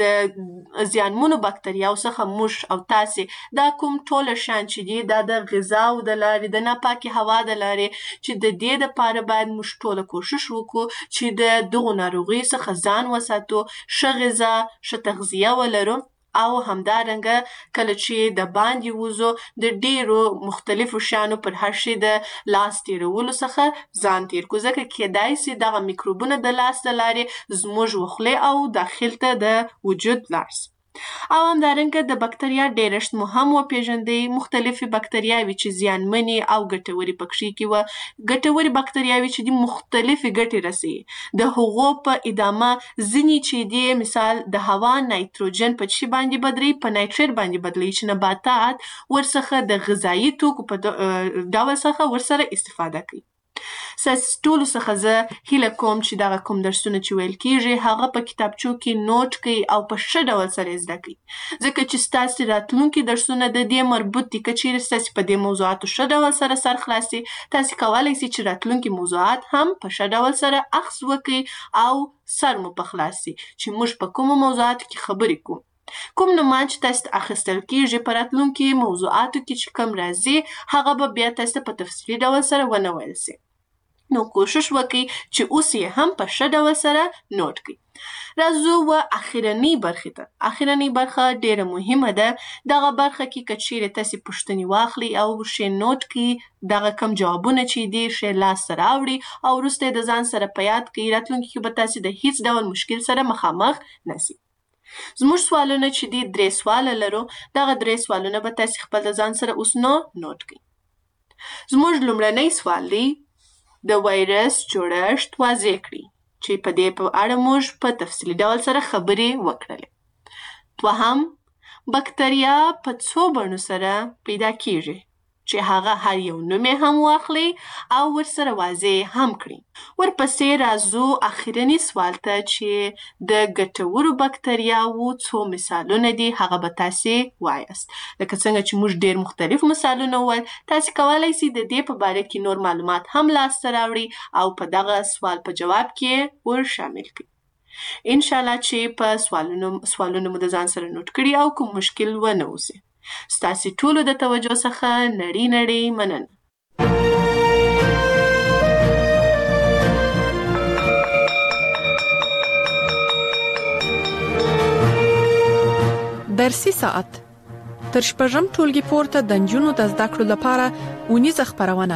د زیانمنو بکتریاو څخه موږ او تاسې دا کوم ټوله شیان چې دي دا د غذاو د لارې د ناپاکې هوا د لارې چې د دې دپاره باید موږ ټوله کوشش وکړو چې د دغو ناروغیو څخه ځان وساتو، ښه غذا، ښه تغذیه ولرو او همدارنګه کله چې د باندې وځو د ډیرو مختلفو شیانو پر هر شي د لاس تیرولو څخه ځان تیر کړو ځکه کیدای سي دغه میکروبونه د لاس د لارې زموږ وخولې او داخل ته د وجود لاړ سي. او همدارنګه د بکتریا ډیرښت مو هم وپېژندئ. مختلفې بکتریاوې چې زیانمنې او ګټورې پکښې کې وه. ګټورې بکتریاوې چې دي مختلفې ګټې رسوي. د هغو په ادامه ځینې چې دي مثال د هوا نایتروجن په څه باندې بدلوي په نایتریت باندې بدلوي چې نباتات ورڅخه د غذایي توکو په ډول څخه ورسره استفاده کوي. ستاسو ټولو څخه زه هیله کوم چې دغه کوم درسونه چې ویل کیږي هغه په کتابچو کې نوٹ کړئ او په ښه ډول سره یې زده کړئ، ځکه چې ستاسو راتلونکي درسونه د دې مربوط دي. که چیرې ستاسو په دې موضوعاتو ښه ډول سره سر خلاص شي، تاسو کولی شئ چې راتلونکي موضوعات هم په ښه ډول سره اخذ وکړئ او سر مو په خلاص شي چې موږ په کومو موضوعاتو کې خبرې کوو. کوم نومان چې تاسو ته اخیستل کیږي په راتلونکي موضوعاتو کې چې کوم راځي هغه به بیا تاسو ته په تفصیلي ډول سره ونه ویل شي. نو کوشش وکړئ چې اوس یې هم په ښه ډول سره نوٹ کړئ. راځو و اخرنۍ برخې ته. اخرنۍ برخه ډیره مهمه ده. دغه برخه کې که چیرې تاسې پوښتنې واخلئ او ښې نوٹ کړئ، دغه کم جوابونه چې دي ښې لاسته راوړي او وروسته یې د ځان سره په یاد کړئ، راتلونکي کې به تاسې د هیڅ ډول مشکل سره مخامخ نه شئ. زموږ سوالونه چې دي درې سواله لرو، دغه درې سوالونه به تاسې خپل د ځان سره اوس نو نوٹ کړئ. زموږ لومړنی سوال دی د وایرس جوړښت واضح کړئ، چې په دې په اړه موږ په تفصیلي ډول سره خبرې وکړلې. دوهم، بکتریا په څو بڼو سره پیدا کیږي، چې هغه هر یو نوم یې هم واخلئ او ورسره واضح هم کړئ. ورپسې راځو اخرني سوال ته چې د ګټورو بکتریاوو څو مثالونه دي هغه به تاسې وایاست. لکه څنګه چې موږ ډېر مختلف مثالونه وویل، تاسې کولی شئ د دې په باره کې نور معلومات هم لاسته راوړئ او په دغه سوال په جواب کې ور شامل کړئ. انشاءالله چې په سوالونو سوالونه مو د ځان سره نوٹ کړي او کوم مشکل ونه اوسي. ستاسې ټولو د توجه څخه نړۍ نړۍ مننه. درسي ساعت تر شپږم ټولګي پورته د نجونو د زده کړو لپاره اونیزه خپرونه.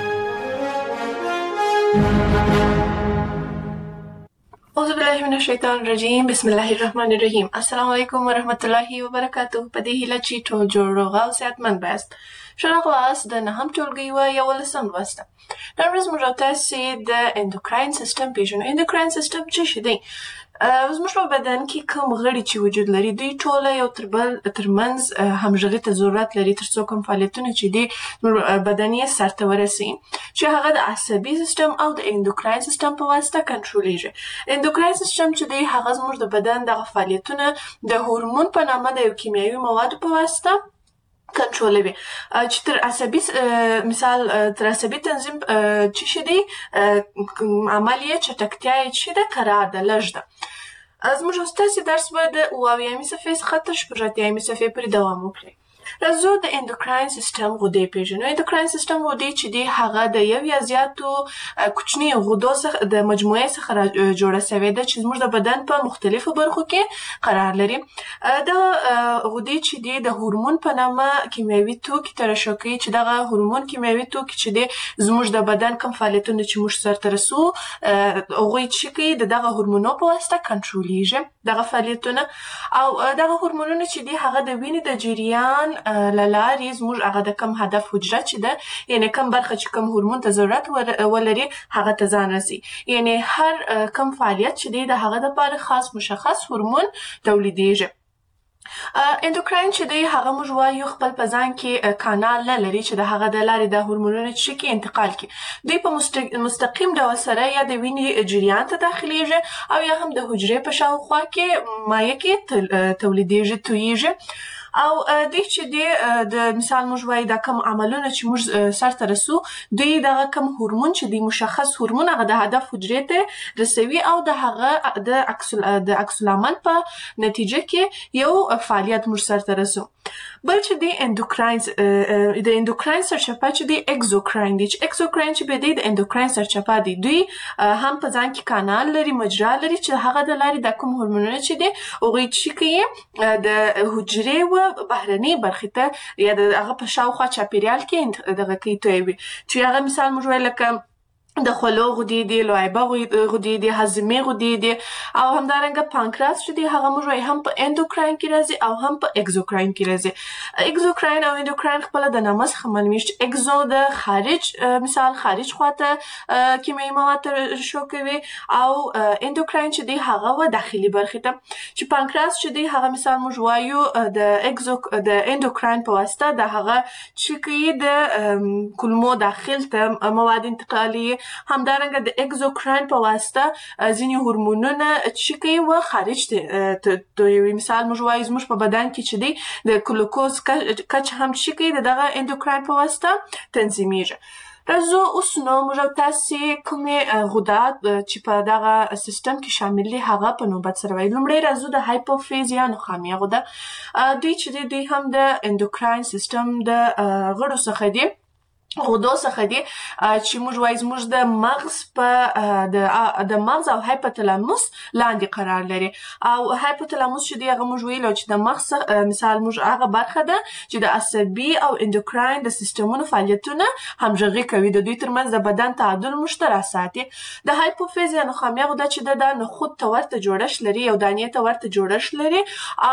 اعوذ بالله من الشیطان الرجیم، بسم الله الرحمن الرحیم. السلام علیکم ورحمت الله وبرکاته. په دې هیله چې ټول جوړ روغ او صحتمند بایاست. ښه راغلاست د نهم ټولګي و یولسم لوست ته. نن ورځ موږ تاسې د اندوکراین سیستم پیژنو. اندوکراین سیستم څه شی دی؟ زموږ په بدن کې کوم غړي چې وجود لري دوی ټوله یو تر بل ترمنځ همغږي ته ضرورت لري تر څو کوم فعالیتونه چې دي بدن یې سرته ورسوي، چې هغه د عصبي سیستم او د اندوکراین سیستم په واسطه کنټرولېږي. اندوکراین سیستم چې دی هغه زموږ د بدن دغه فعالیتونه د هورمون په نامه د یو کیمیاوي موادو په واسطه کنټرولوي، چې تر عصبي مثال تر عصبي تنظیم چې شي دی عمل یې چټکتیا یې چې ده قرار ده لږ ده. زموږ ستاسې درس به د اوه اویایم صفحې څخه تر شپږ اتیایم صفحې پورې دوام وکړي. راځو د اندوکراین سیستم غدې پیژنو. اندوکراین سیستم غدې چې دی هغه د یو یا زیاتو کوچنیو غدو څخه د مجموعې څخه جوړه شوې ده چې زموږ د بدن په مختلفو برخو کې قرار لري. د غدې چې دی د هورمون په نامه کیمیاوي توکي ترشح کوي، چې دغه هورمون کیمیاوي توکي چې دی زموږ د بدن کوم فعالیتونه چې موږ سرته رسو هغوی چې کوي د دغه هورمونو په واسطه کنټرولېږي دغه فعالیتونه. او دغه هورمونونه چې دی هغه د وینې د جریان للارې زموږ هغه د کم هدف حجره چې ده، یعنی کم برخه چې کم هورمون ته ضرورت ولري هغه ته ځان رسي. یعنی هر کم فعالیت چې دی د هغه دپاره خاص مشخص هورمون تولیدېږي. اندوکراین چې دی هغه موږ وایو خپل په ځان کې کانال نه لري چې د هغه د لارې د هورمونونو چې کې انتقال کړي. دوی په مستقیم ډول سره یا د وینې جریان ته داخلیږي او یا هم د حجرې په شاوخوا کې مایع کې تولیدېږي تویېږي. او دوی چې دی د مثال موږ وایو دا کم عملونه چې موږ سرته رسو دوی دغه کم هورمون چې دی مشخص هورمون هغه د هدف حجرې ته رسوي او د هغه د عکس العمل په نتیجه کې یو فعالیت موږ سرته رسو. بل چې دی اندوکراین د اندوکراین سرچپه چې دی اکزوکراین دی، چې اکزوکراین چې به دی د اندوکراین سرچپه دی. دوی هم په ځان کې کانال لري، مجرا لري چې هغه د لارې د کوم هورمونونه چې دی هغوی چې کوي د حجرې و بهرنۍ برخې ته یا د هغه په شاوخوا چاپیریال کې دغه کوي تویوي، چې هغه مثال موږ وایو لکه د خولو غدې دي، لعابه غدې دي، هاضمې غدې دي، او همدارنګه پانکراس چې دی هغه موږ وایو هم په اندوکراین کې راځي او هم په اکزوکراین کې راځي. اکزوکراین او اندوکراین خپله د نامه څخه معلومیږي چې اکزو د خارج مثال خارج خواته کیمیاوي مواد ترشح کوي او اندوکراین چې دی هغه و داخلي برخې ته، چې پانکراس چې دی هغه مثال موږ وایو د اکزو د اندوکراین په واسطه د هغه چې کوي د کولمو داخل ته مواد انتقالي همدارنګه د اگزوکراین په واسطه ځینې هورمونونه چې کوي و خارج ته د یو مثال موږ وایو زموږ په بدن کې چې دی د ګلوکوز کچ هم چې کوي دغه اندوکراین په واسطه تنظیمیږي. راځو اوس نو موږ تاسې کومې غدات چې په دغه سیستم کې شامل دي هغه په نوبت سره وایو. لومړی راځو د هایپوفیز یا نخامیه غده. دوی چې دي دوی هم د اندوکراین سیستم د غړو څخه دي، غدو څخه دي چې موږ وایو زموږ د مغز په د د مغز او هایپوتلاموس لاندې قرار لري. او هایپوتلاموس چې دی هغه موږ ویلو چې د مغز مثال موږ هغه برخه ده چې د عصبي او اندوکراین د سیستمونو فعالیتونه همغږي کوي، د دوی ترمنځ د بدن تعادل موږ ته راساتي. د هایپوفیز یا نخامیه غده چې ده د نخود ته ورته جوړښت لري، یو دانې ته ورته جوړښت لري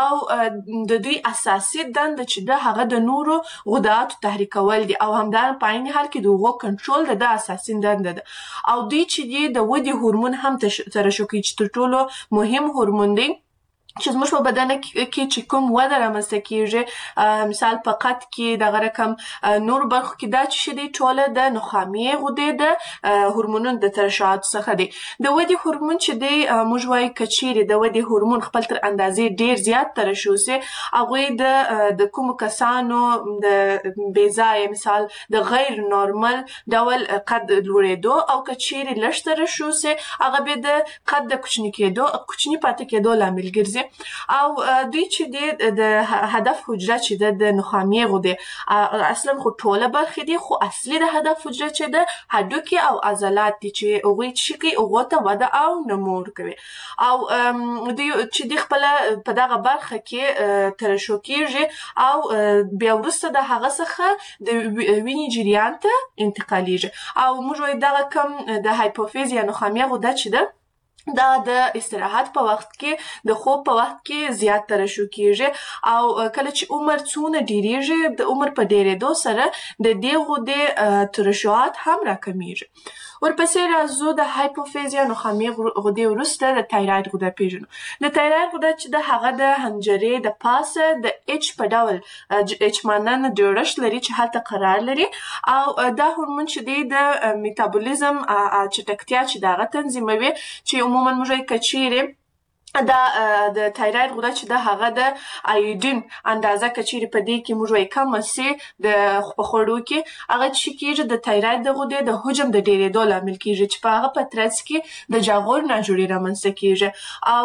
او د دوی اساسي دنده چې ده هغه د نورو غداتو تحریکول دي او همدارنګه په عین حال کې د هغو کنټرول د ده اساسي دنده ده. او دوی چې دي د ودې هورمون هم ترشح کوي چې تر ټولو مهم هورمون دی چې زموږ په بدن کې چې کوم وده رامنځته کیږي، مثال په قد کې دغه رقم نور برخو کې دا چې دی ټوله د نخامیې غدې د هورمونونو د ترشحاتو څخه دی. د ودې هورمون چې دی موږ وایو که چیرې د ودې هورمون خپل تر اندازې ډیر زیات ترشح سي، هغوی د د کومو کسانو د بې ځایه مثال د غیر نورمال ډول قد لوړېدو او که چیرې لږ ترشح سي هغه به د قد د کوچني کېدو کوچني پاتې کېدو لامل ګرځي. او دوی چې دی د هدف حجره چې ده د نخامیې غدې اصلا خو ټوله برخې دي، خو اصلي د هدف حجره چې ده هډوکي او عضلات دي چې هغوی چې کوي هغو ته وده او نمو ورکوي. او دوی چې دی خپله په دغه برخه کې ترشح کیږي او بیا وروسته د هغه څخه د وینې جریان ته انتقالیږي. او موږ وایو دغه کم د هایپوفیز یا نخامیه غده چې ده دا د استراحت په وخت کې د خوب په وخت کې زیات ترشح کیږي او کله چې عمر څونه ډیریږي د عمر په ډیریدو سره د دې غدې ترشحات هم راکمیږي. ورپسې راځو د هایپوفیز یا نخامیه غدې وروسته د تایراید غده پیژنو. د تایراید غده چې د هغه د حنجرې د پاسه د اچ په ډول اچ مانند جوړښت لري چې هلته قرار لري او دا هورمون چې دی د میتابولیزم چټکتیا چې د هغه تنظیموي چې عموما موږ که چیرې دا د تایراید غده چې د هغه د ایودین اندازه که چیرې په دې کې موږ وایو کمه سي د په خوړو کې هغه چې کیږي د تایراید د غدې د حجم د ډیرېدو لامل کیږي چې په هغه په ترڅ کې د جاغور ناجوړي رامنځته کیږي. او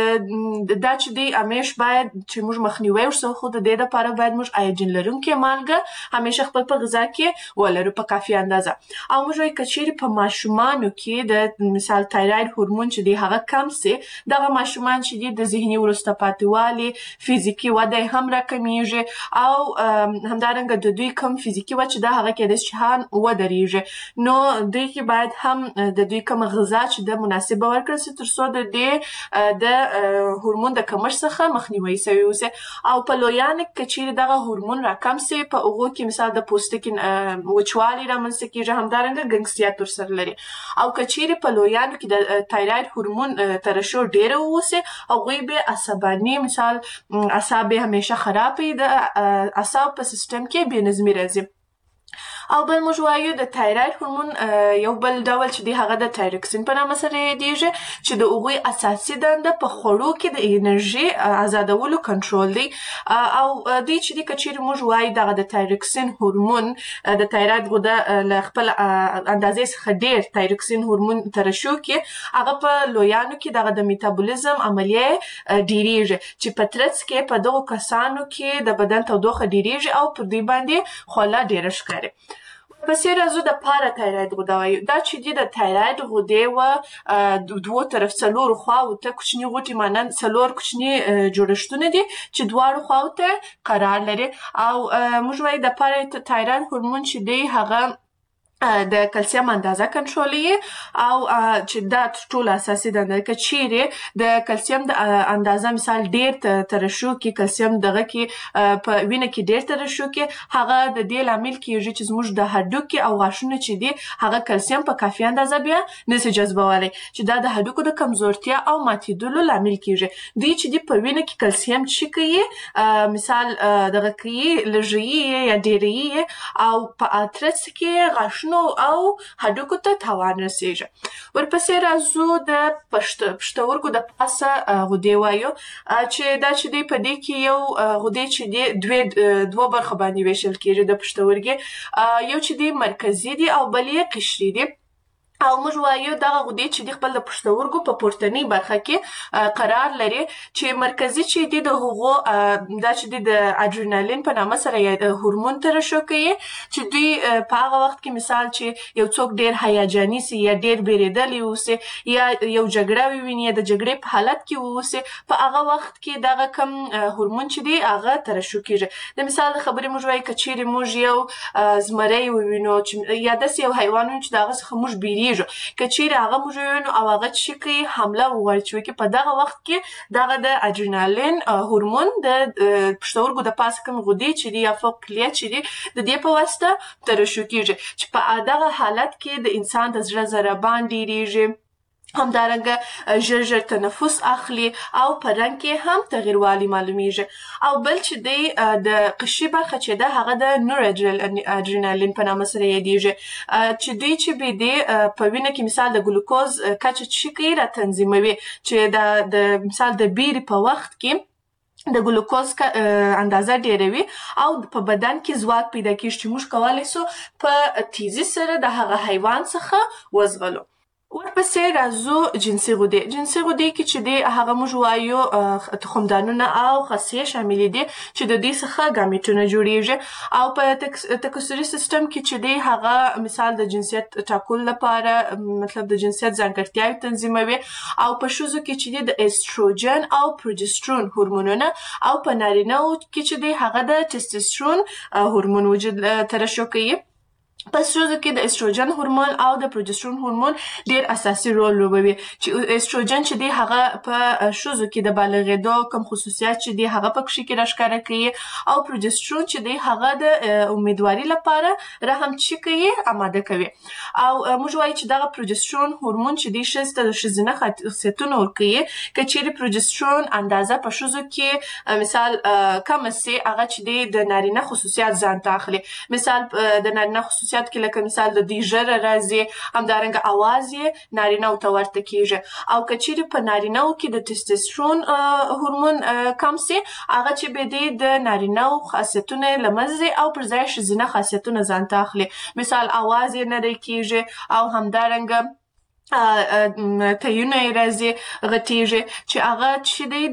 دا چې دی همیش باید چې موږ مخنیوی ورسره خو د دې دپاره باید موږ ایودین لرونکې مالګه همیشه خپل په غذا کې ولرو په کافي اندازه. او موږ وایو که چیرې په ماشومانو کې د مثال تایراید هورمون چې دی هغه کم سي، دغه ماشومان چې دي د ذهني وروسته پاتېوالي فزیکي وده هم راکمیږي او همدارنګه د دوی کم فزیکي وده چې ده هغه کېدای شي چې ودرېږي. نو دوی کې باید هم د دوی کومه غذا چې ده مناسبه ورکړل سي تر څو د دې د هورمون د کمښت څخه مخنیوی سوی اوسي. او په لویانو کې چیرې دغه هورمون راکم سي په هغو کې مثال د پوستکي وچوالي رامنځته کېږي، همدارنګه ګنګسیت ورسره لري. او که چیرې په لویانو کې د تایراید هورمون ترشح ډېره ووسي هغوی به عصباني مثال اعصاب همیشه خراب وي، د اعصاب په سیستم کې بې نظمي راځي. او بل موږ وایو د تایراید هورمون یو بل ډول چې دی هغه د تایروکسین په نامه سره یادیږي چې د هغوی اساسي دنده په خوړو کې د انرژي آزادولو کنټرول دی. او دوی چې دی که چیرې موږ وایو دغه د تایروکسین هورمون د تایراید غده له خپل اندازې څخه ډېر تایروکسین هورمون ترشح کړي، هغه په لویانو کې دغه د میتابولیزم عملیه ډیریږي چې په ترڅ کې په دغو کسانو کې د بدن تودوخه ډیریږي او پر دوی باندې خوله ډېره ښکاري. پسې راځو د پارا تایراید غده وایو. دا چې دی د تایراید غدې و دوو طرف څلورو خواو ته کوچني غوټې مانند څلور کوچني جوړښتونه دي چې دواړو خواو ته قرار لري. او موږ وایو د پارا تایراید هورمون چې دی هغه د کلسیم اندازه کنټرولوي او چې دا تر ټولو اساسي دنده که چیرې د کلسیم د اندازه مثال ډېر ترشح کړي، کلسیم دغه کې په وینه کې ډېر ترشح کړي، هغه د دې لامل کیږي چې زموږ د هډوکي او غاښونو چې دي هغه کلسیم په کافي اندازه بیا نسي جذبولی چې دا د هډوکو د کمزورتیا او ماتېدلو لامل کیږي. دوی چې دي په وینه کې کلسیم چې کوي مثال دغه کوي لږوي یا ډېروي او په ترڅ کې غاښونو غاښونو او هډوکو ته تاوان رسیږي. ورپسې راځو د پښتورګو د پاسه غدې وایو چې دا چې دی په دې کې یو غدې چې دی دوه دوه برخه باندې ویشل کېږي د پښتورګي، یو چې دی مرکزي دی او بل یې قشري دی. او موږ وایو دغه غدې چې د خپل د پښتورګو په پورتنۍ برخه کې قرار لري چې مرکزي چې دی د هغو دا چې دی د اډرینالین په نامه سره هورمون ترشح کوي چې دوی په هغه وخت کې مثال چې یو څوک ډېر هیجاني سي یا ډېر بیریدلی اوسي یا یو جګړه وویني یا د جګړې په حالت کې اوسي، په هغه وخت کې دغه کم هورمون چې دی هغه ترشح کېږي. د مثال د خبرې موږ وایو که چیرې موږ یو زمری ووینو یا داسې یو حیوان ووینو چې د هغه څخه موږ بیریږو، که چیرې هغه موږ ووینو او هغه چې کوي حمله وغواړي چې وکړي، په دغه وخت کې دغه د اډرینالین هورمون د پښتورګو د پاسه کوم غدې چې دي یا فوق کلیه چې دي د دې په واسطه ترشح کېږي چې په دغه حالت کې د انسان د زړه ضربان ډېرېږي، همدارنګه ژر ژر تنفس اخلي او په رنګ کې هم تغیروالی معلومیږي. او بل چې دی د قشري برخه چې ده هغه د نور اډرینالین په نامه سره یادیږي چې دوی چې به دی په وینه کې مثال د ګلوکوز کچه چې کوي را تنظیموي چې د مثال د بیرې په وخت کې د ګلوکوز اندازه ډیروي او په بدن کې ځواک پیدا کېږي چې موږ کولی سو په تیزی سره د هغه حیوان څخه وزغلو. ورپسې راځو جنسي غدې. جنسي غدې کې چې دی هغه موږ وایو تخمدانونه او خصیې شاملې دي چې د دې څخه ګامیټونه جوړیږي او په تکثري سیستم کې چې دی هغه مثال د جنسیت ټاکلو لپاره مطلب د جنسیت ځانګړتیاوې تنظیموي او په ښځو کې چې دی د ایستروجن او پروجسترون هورمونونه او په نارینه‌و کې چې دی هغه د ټسټوسترون هورمون وجود ترشح کوي. په ښځو کې د ایستروجن هورمون او د پروجسترون هورمون ډېر اساسي رول لوبوي چې ایستروجن چې دی هغه په ښځو کې د بالغېدو کوم خصوصیات چې دی هغه په کښې کې راښکاره کوي او پروجسترون چې دی هغه د امیدواري لپاره رحم چې کوي آماده کوي. او موږ وایو چې دغه پروجسترون هورمون چې دی ښځې ته د ښځینه خاصیتونه ورکوي. که چیرې پروجسترون اندازه په ښځو کې مثال کمه سي هغه چې دی د نارینه خصوصیات ځان ته اخلي، مثال د نارینه خصوصیات کې لکه مثال د دوی ژره راځي، همدارنګه اواز یې نارینه‌و ته ورته کېږي. او که چیرې په نارینه‌و کې د ټسټوسترون هورمون کم سي هغه چې به دی د نارینه‌و خاصیتونه یې له منځه او پر ځای یې ښځینه خاصیتونه ځان ته اخلي، مثال اواز یې نری کېږي او همدارنګه تیونه یې راځي غټېږي چې هغه چې دی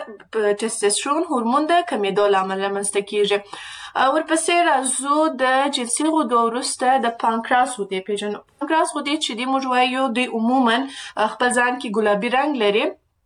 د ټسټوسترون هورمون د کمېدو له امله رامنځته کېږي. ورپسې راځو د جنسي غدو وروسته د پانکراس غدې پېژنو. پانکراس غدې چې دي موږ وایو دوی عموما خپل ځان کې ګلابي رنګ لري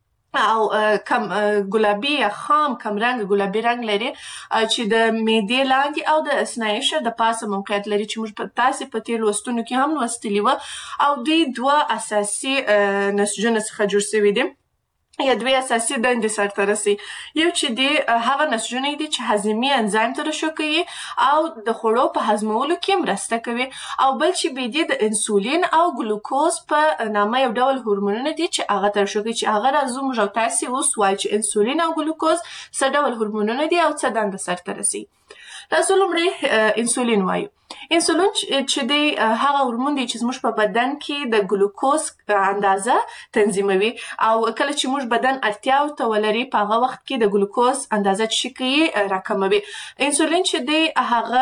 او کم ګلابي یا خام کم رنګ ګلابي رنګ لري چې د معدې لاندې او د اثنايي شعر د پاسه موقعیت لري چې موږ تاسې په تېر لوستونو کې هم لوستلي وه. او دوی دوه اساسي نسجونه څخه جوړ شوي دي یا دوی اساسي دندې سرته رسي. یو چې دی هغه نسجونه دي چې هضمي انزایم ترشح کوي او د خوړو په هضمولو کې مرسته کوي، او بل چې به دی د انسولین او ګلوکوز په نامه یو ډول هورمونونه دي چې هغه ترشح کوي چې هغه راځو موږ او تاسې اوس وایو چې انسولین او ګلوکوز څه ډول هورمونونه دي او څه دنده سرته رسي. راځو لومړی انسولین وایو. انسولین چې دی هغه هورمون دی چې زموږ په بدن کې د ګلوکوز اندازه تنظیموي او کله چې موږ بدن اړتیاو ته ولري په هغه وخت کې د ګلوکوز اندازه چې کوي راکموي. انسولین چې دی هغه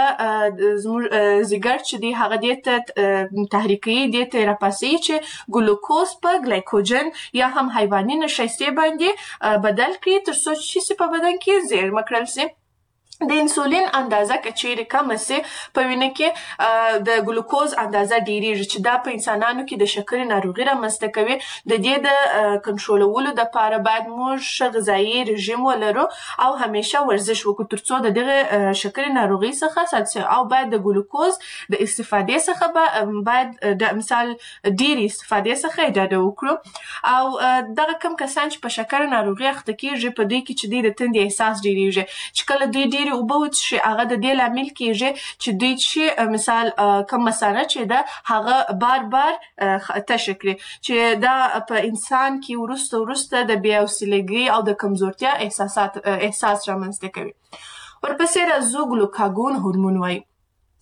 زموږ ځیګر چې دی هغه دې ته تحریکوي، دې ته راپاڅوي چې ګلوکوز په ګلایکوجن یا هم حیواني نشایستې باندې بدل کړي تر څو چې په بدن کې زېرمه کړل سي. د انسولین اندازه که چیرې کمه سي په وینه کې د ګلوکوز اندازه ډیریږي چې دا په انسانانو کې د شکرې ناروغي رامنځته کوي. د دې د کنټرولولو دپاره باید موږ ښه غذایي رژیم ولرو او همیشه ورزش وکړو تر څو د دغه شکرې ناروغۍ څخه ساتل شي. او باید د ګلوکوز د استفادې څخه باید د مثال ډیرې استفادې څخه ډډه وکړو. او دغه کم کسان چې په شکرې ناروغۍ اخته کېږي په دوی کې چې دوی د تندې احساس ډیریږي چې کله دوی ډېرې اوبه وڅښي هغه د دې لامل کېږي چې دوی چې مثال کوم مثانه چې ده هغه بار بار تشه کړي چې دا په انسان کې وروسته وروسته د بې حوصلګۍ او د کمزورتیا احساسات احساس رامنځته کوي. ورپسې راځو ګلوکاګون هورمون وایي.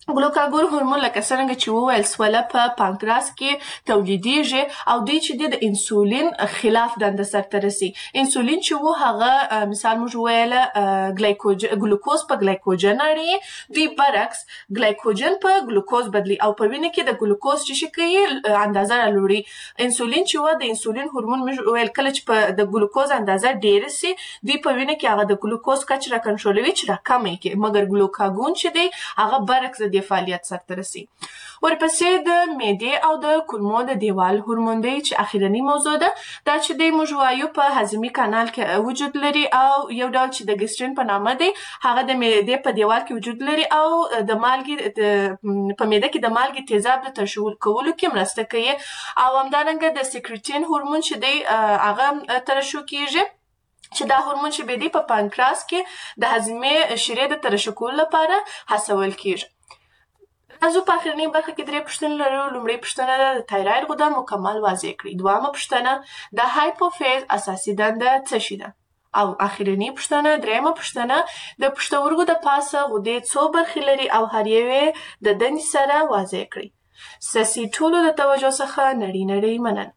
ګلوکاګون هورمون لکه څرنګه چې وویل سوله په پانکراس کې تولیدېږي او دوی چې دی د انسولین خلاف دنده سرته رسي. انسولین چې و هغه مثال موږ وویله ګلایکوجن ګلوکوز په ګلایکوجن اړوي، دوی برعکس ګلایکوجن په ګلوکوز بدلی او په وینه کې د ګلوکوز چې شي کوي اندازه رالوړي. انسولین چې و د انسولین هورمون موږ وویل کله چې په د ګلوکوز اندازه ډېره سي دوی په وینه کې هغه د ګلوکوز کچه راکنټرولوي چې راکمه کړي، مګر ګلوکاګون چې دی هغه برعکس د فعالیت سرته رسي. ورپسې د معدې او د کولمو د دیوال هورمون دی چې اخیرنی موضوع ده، دا چې دی موږ وایو په هضمي کانال کې وجود لري او یو ډول چې د ګسټرین په نامه دی هغه د معدې په دیوال کې وجود لري او د مالګې په معده کې د مالګې تیزاب د ترشح کولو کې مرسته کوي. او همدارنګه د سیکریټین هورمون چې دی هغه ترشح کیږي چې دا هورمون چې به دی په پانکراس کې د هضمي شیرې د ترشح کولو لپاره هڅول کیږي. تاسو په اخرنۍ برخه کې درې پوښتنې لرو. لومړۍ پوښتنه ده د تایراید غده مکمل واضح کړئ. دویمه پوښتنه د هایپوفیز اساسي دنده څه شي ده؟ او اخرنۍ پوښتنه دریمه پوښتنه د پښتورګو د پاسه غدې څو برخې لري او هر یوې د دندې سره واضح کړئ. ستاسې ټولو د توجه څخه نړۍ نړۍ مننه.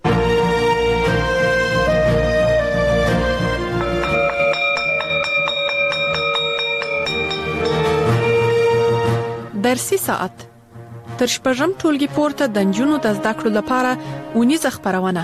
درسي ساعت تر شپږم ټولګي پورته د نجونو د زده کړو لپاره ونیزه خپرونه.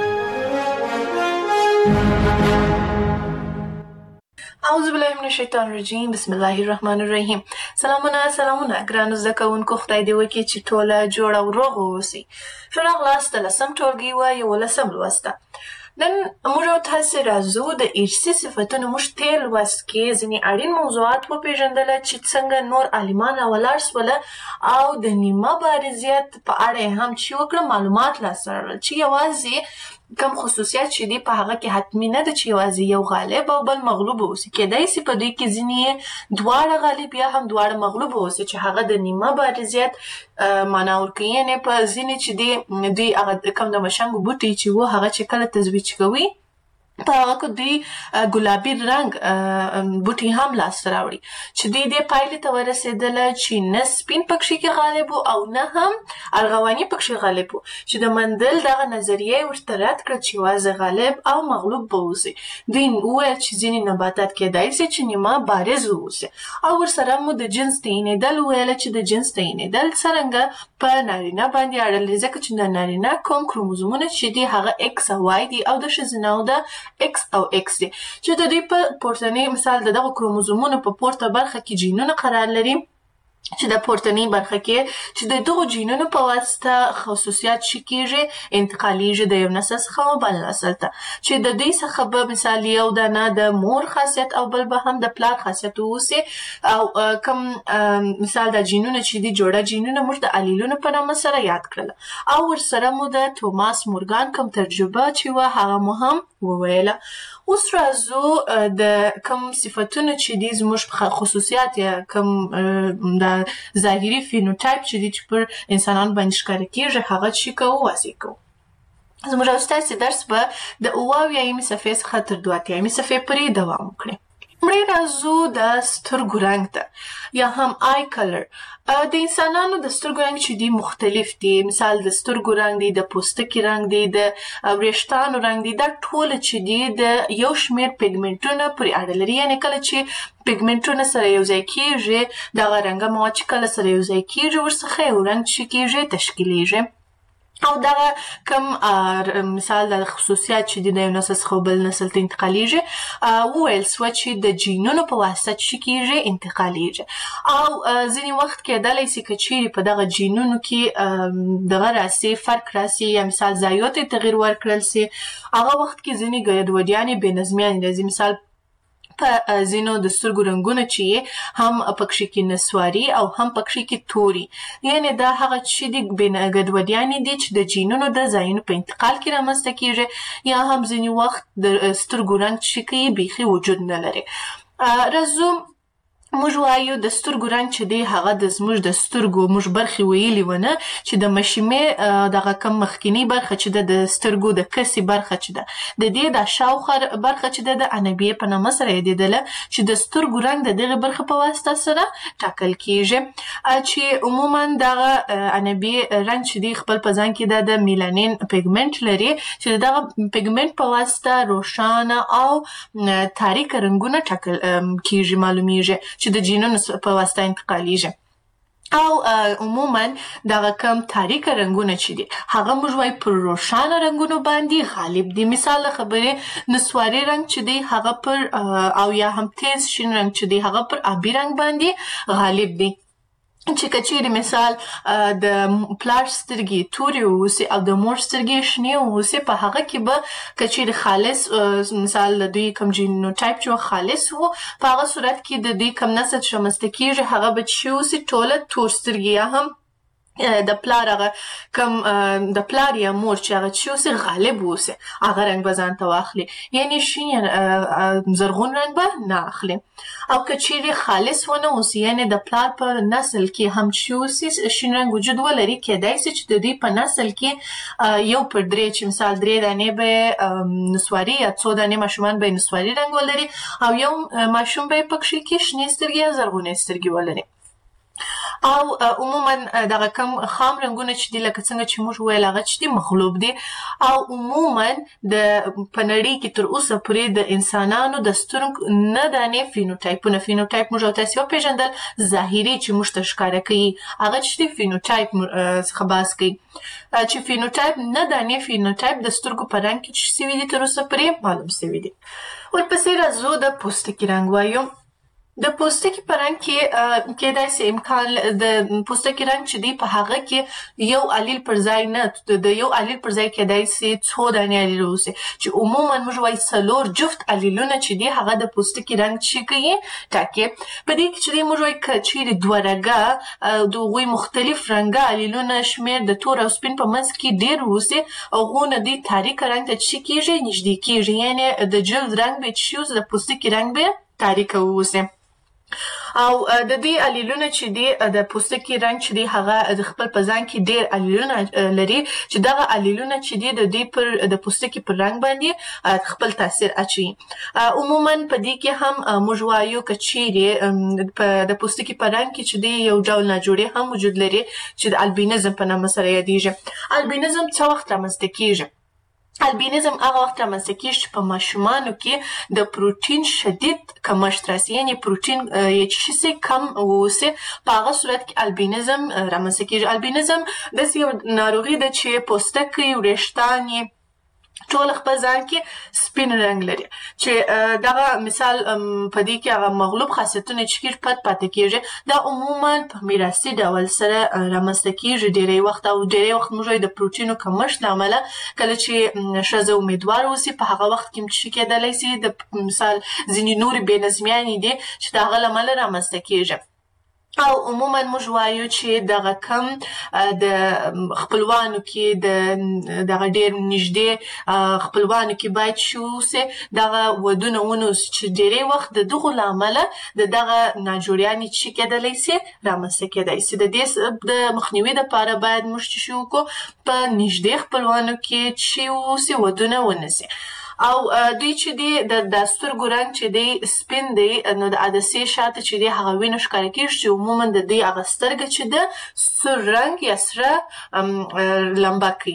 اعوذ بالله من الشیطان الرجیم بسم الله الرحمن الرحیم. سلامونه سلامونه ګرانو زده کوونکو، خدای دې وکړي چې ټوله جوړ او روغ واوسئ. ښه راغلاست د لسم ټولګي و یولسم لوست. نن موږ او تاسې راځو د ارثي صفتونو موږ تېر لوست کې ځینې اړین موضوعات وپېژندله چې څنګه نور عالمان راولاړ سوله او د نیمه بارزیت په اړه یې هم چې وکړه معلومات لاسته راوړل چې یوازې کم خصوصیات چې دي په هغه کې حتمي نه ده چې یوازې یو غالب او بل مغلوب اوسي. کیدای سي په دوی کې ځینې دواړه غالب یا هم دواړه مغلوب اوسي چې هغه د نیمه بارزیت معنا ورکوي، یعنې په ځینې چې دی دوی هغه کم د مشنګو بوټي چې و هغه چې کله تزویج کوي په هغه کې دوی ګلابي رنګ بوټي هم لاسته راوړي چې دوی دې پایلې ته ورسېدله چې نه سپین پکښې کې غالب او نه هم ارغواني پکښې غالب و، چې د مندل دغه نظریه یې ورته رد کړه چې یوازې غالب او مغلوب به اوسي. دوی وویل چې ځینې نباتات کیدای سي چې نیمه بارز واوسي او ورسره مو د جنس تعینېدل وویله چې د جنس تعینېدل څرنګه په نارینه باندې اړه لري، ځکه چې د نارینه کوم کروموزومونه چې دي هغه ایکس او وای دي او د ښځینهو د ایکس او ایکس دي، چې د دوی په پورتنۍ مثال د دغه کروموزومونو په پورته برخه کې جینونه قرار لري چې د پورتنۍ برخه کې چې د دغو جینونو په واسطه خصوصیات شي کېږي انتقالیږي د یو نسل څخه بل نسل ته، چې د دوی څخه به مثال یو دانه د مور خاصیت او بل به هم د پلار خاصیت واوسي. او کوم مثال د جینونه چې دي جوړه جینونه موږ د الیلونو په نامه سره یاد کړل او ورسره مو د توماس مورګان کوم تجربه چې وه هغه مو هم وویله. اوس راځو د کوم صفتونه چې دي زموږ خصوصیات یا کوم د ظاهري فینوټایپ چې دي چې پر انسانانو باندې ښکاره کېږي هغه چې کوو واضح کوو. زموږ او ستاسې درس به د اوه اویایمې صفحې څخه تر دوه اتیایمې صفحې پورې دوام وکړي. لومړی راځو د سترګو رنګ ته یا هم آی کلر. د انسانانو د سترګو رنګ چې دي مختلف دي، مثال د سترګو رنګ دی، د پوستکي رنګ دی، د وریښتانو رنګ دی، دا ټول چې دي د یو شمېر پیګمنټونه پورې اړه لري، یعنې کله چې پیګمنټونه سره یو ځای کېږي دغه رنګه مواد چې کله سره یو ځای کېږي ورڅخه یو رنګ چې کېږي تشکیلیږي. او دغه کوم مثال د خصوصیات چې دي د یو نسل څخه بل نسل ته انتقالیږي وویل سوه چې د جینونو په واسطه چې کېږي انتقالیږي او ځینې وخت کېدلی سي که چیرې په دغه جینونو کې دغه راسي فرق راسي یا مثال ځایو ته تغیر ورکړل سي، هغه وخت کې ځینې ګډوډیانې بې نظمیانې راځي. مثال په ځینو د سترګو رنګونه چې هم پکښې کې نسواري او هم پکښې کې توري، یعنې دا هغه چې د ګډوډیانې دي چې د جینونو د ځایونو په انتقال کې رامنځته کېږي یا هم ځینې وخت د سترګو رنګ چې کوي بیخي وجود نه لري. راځو موږ وایو د سترګو رنګ چې دی هغه د زموږ د سترګو موږ برخې ویلي ونه چې د مشیمې دغه کم مخکینی برخه چې ده د سترګو د کسي برخه چې ده د دې د شاوخوا برخه چې ده د عنبیې په نامه سره یادېدله چې د سترګو رنګ د دغې برخې په واسطه سره ټاکل کیږي چې عموما دغه عنبیې رنګ چې دی خپل په ځان کې د میلانین پیګمنټ لري چې دغه پیګمنټ په واسطه روښانه او تاریک رنګونه ټاکل کیږي معلومیږي چې د جینونو په واسطه انتقالیږي او عموما دغه کم تاریک رنګونه چې دي هغه موږ وایو پر روښانه رنګونو باندې غالب دي. مثال د خبرې نسواري رنګ چې دی هغه پر او یا هم تیز شین رنګ چې دی هغه پر آبي رنګ باندې غالب دي. چې کچېرې مثال د پلار سترګې تورې واوسي او د مور سترګې شنې واوسي په هغه کې به کچېرې خالص مثال د دوی کوم جینوټایپ چې خالص وو په هغه صورت کې د دوی کوم نسل چې رامنځته کېږي هغه به چې واوسي ټوله تور سترګې یا هم د پلار هغه کم د پلار یا مور چې هغه چې اوسي غالب اوسي هغه رنګ به ځان ته واخلي یعنی شین زرغون رنګ به نه اخلي. او که چیرې خالص ونه اوسي یعنی د پلار په نسل کې هم چې اوسي شین رنګ وجود ولري کېدای شي چې د دوی په نسل کې یو پر درې چې مثال درې دانې به نسواري یا څو دانې ماشومان به نسواري رنګ ولري او یو ماشوم به یې پکښې کې شنې سترګې یا زرغونې سترګې ولري. او عموما دغه کم خام رنګونه چې دي لکه څنګه چې موږ ویل هغه چې دي مغلوب دي او عموما د په نړۍ کې تر اوسه پورې د انسانانو د سترګو نه دانې فینوټایپونه فینوټایپ موږ او تاسې وپېژندل ظاهري چې موږ ته ښکاره کوي هغه چې دي فینوټایپ څخه بحث کوي چې فینوټایپ نه دانې فینوټایپ د سترګو په رنګ کې چې سوي دي تر اوسه پورې معلوم سوي دي. ورپسې راځو د پوستکي رنګ وایو. د پوستکي په رنګ کې کېدای شي امکان د پوستکي رنګ چې دی په هغه کې یو الیل پر ځای نه د یو الیل پر ځای کېدای شي څو دانې الیل واوسي چې عموما موږ وایو څلور جفت الیلونه چې دي هغه د پوستکي رنګ چې کوي ټاکي. په دې کې چې دی موږ وایو که چیرې دوه رګه د هغوی مختلف رنګه الیلونه شمېر د تور او سپین په منځ کې ډېر واوسي هغونه دوی تاریکه رنګ ته چې کېږي نږدې کېږي یعنې د جلد رنګ به چې اوس د پوستکي رنګ به تاریکه واوسي. او د دې الیلونه چې دی د پوستکي رنګ چې دی هغه د خپل په ځان کې ډېر الیلونه لري چې دغه الیلونه چې دی د دوی پر د پوستکي پر رنګ باندې خپل تاثیر اچوي. عموما په دې کې هم موږ وایو که چیرې د پوستکي په رنګ کې چې دی یو ډول ناجوړې هم وجود لري چې د البینزم په نامه سره یادیږي. البینزم څه وخت رامنځته کیږي؟ البینزم هغه وخت رامنځته کېږي چې په ماشومانو کې د پروټین شدید کمښت راسي یعنې پروټین یې چې شي کم واوسي په هغه صورت کې البینزم رامنځته کېږي. البینزم داسې یو ناروغي ده چې پوستکی وریښتان یې ټول خپل ځان کې سپین رنګ لري چې دغه مثال په دې کې هغه مغلوب خاصیتونه چې کېږي پات پاتې کېږي دا عموما په میراثي ډول سره رامنځته کېږي ډېری وخت او ډېری وخت موږ وایو د پروټینو کمښت له امله کله چې ښځه امیدواره اوسي په هغه وخت کې چې کېدلی شي د مثال ځینې نورې بې نظمیانې دي چې د هغه له امله رامنځته کېږي. او عموما موږ وایو چې دغه کم د خپلوانو کې د دغه ډېر نږدې خپلوانو کې باید چې اوسي دغه ودونه ونوسي چې ډېری وخت د دغو له امله د دغه ناجوړیانې چې کېدلی شي رامنځته کېدی شي. د دې د مخنیوي دپاره باید موږ چې شي وکړو په نږدې خپلوانو کې چې اوسي ودونه ونسي. او دوی چې دی د سترګو رنګ چې دی سپین دی نو د عدسې شاته چې دی هغه وینه ښکاره کېږي چې عموما د دوی هغه سترګه چې ده سور رنګ یا سره لمبه کوي.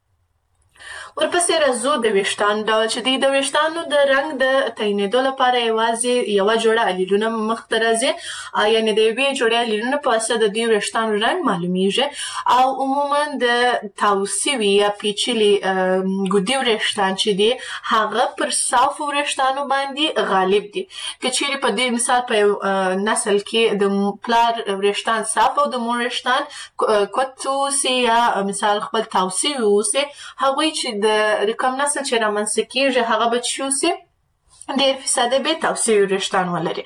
ورپسې راځو د ویښتانو ډول چې دی د ویښتانو د رنګ د تعینېدو لپاره یوازې یوه جوړه الیلونه مخته راځي یعنې د یوې جوړې الیلونه په واسطه د دوی ویښتانو رنګ معلومیږي. او عموما د تاو سوي یا پیچلي ګودي وریښتان چې دي هغه پر صافو وریښتانو باندې غالب دي. که چیرې په دې مثال په یو نسل کې د پلار وریښتان صاف او د مور وریښتان کوت اوسي یا مثال خپل تاو سوي اوسي هغوی چې د کوم نسل چې رامنځته کېږي هغه به چې اوسي ډېر فیصده به تاو سوي وریښتان ولري.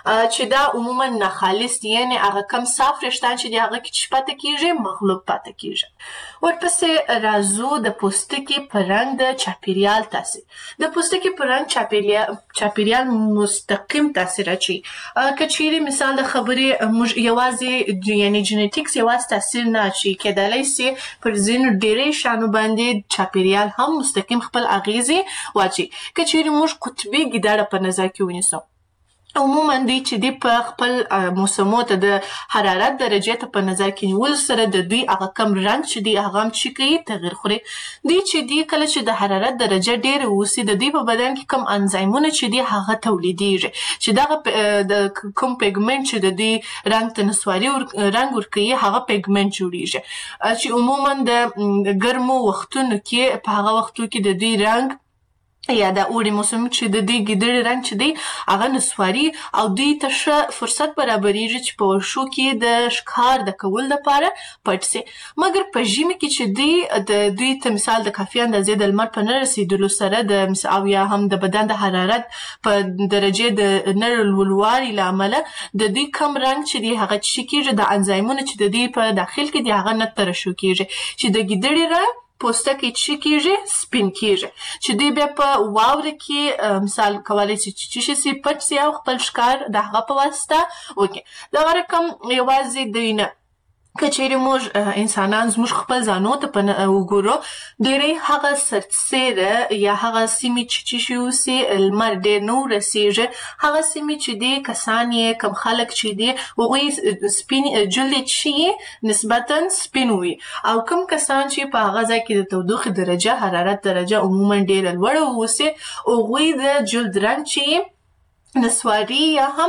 چې دا عموما ناخالص دي، یعنی هغه کم صاف وریښتان چې دي هغه کې چې پاتې کیږي مغلوب پاتې کیږي. ورپسې راځو د پوستکي په رنګ د چاپیریال تاثیر. د پوستکي په رنګ چاپیریال چاپیریال مستقیم تاثیر اچوي. که چیرې مثال د خبرې موږ یوازې یعنی جنیټکس یوازې تاثیر نه اچوي، کېدلی سي پر ځینو ډېرې شیانو باندې چاپیریال هم مستقیم خپل اغیزې واچوي. که چیرې موږ قطبي ګیدړه په نظر کې ونیسو، عموما دوی چې دی په خپل موسمو ته د حرارت درجې ته په نظر کې نیول سره د دوی هغه کم رنګ چې دی هغه هم چې کوي تغیر خوري. دوی چې دی کله چې د حرارت درجه ډېره اوسي د دوی په بدن کې کم انزایمونه چې دی هغه تولیدیږي چې دغه د کوم پیګمنټ چې د دوی رنګ ته نسواري رنګ ورکوي هغه پیګمنټ جوړیږي چې عموما د ګرمو وختونو کې په هغه وختو کې د دوی رنګ یا د اوړي موسم چې د دې ګیدړې رنګ چې دی هغه نسواري او دوی ته ښه فرصت برابریږي چې په ورشو کې د ښکار د کول لپاره پټ سي. مګر په ژمي کې چې دی د دوی ته مثال د کافي اندازې د لمر په نه رسېدلو سره د او یا هم د بدن د حرارت په درجې د نه لوړوالي له امله د دوی کم رنګ چې دی هغه چې کېږي د انزایمونو چې د دوی په داخل کې دی هغه نه ترشح کېږي چې د ګیدړې رنګ پوستکی چې کېږي سپین کېږي چې دوی بیا په واوره کې مثال کولی شي چې څه شي پټ سي او خپل ښکار د هغه په واسطه وکړي. دغه رقم یوازې دوی نه، که چیرې موږ انسانان زموږ خپل ځانو ته په وګورو ډېری هغه سرسیره یا هغه سیمې چې چې شي اوسي لمر ډېر نه ورسېږي هغه سیمې چې دی کسان یې کم خلک چې دی هغوی سپین جلد یې چې نسبتا سپین وي او کم کسان چې په هغه ځای کې د تودوخې درجه حرارت درجه عموما ډېره لوړه اوسي هغوی د جلد رنګ چې نسواري یا هم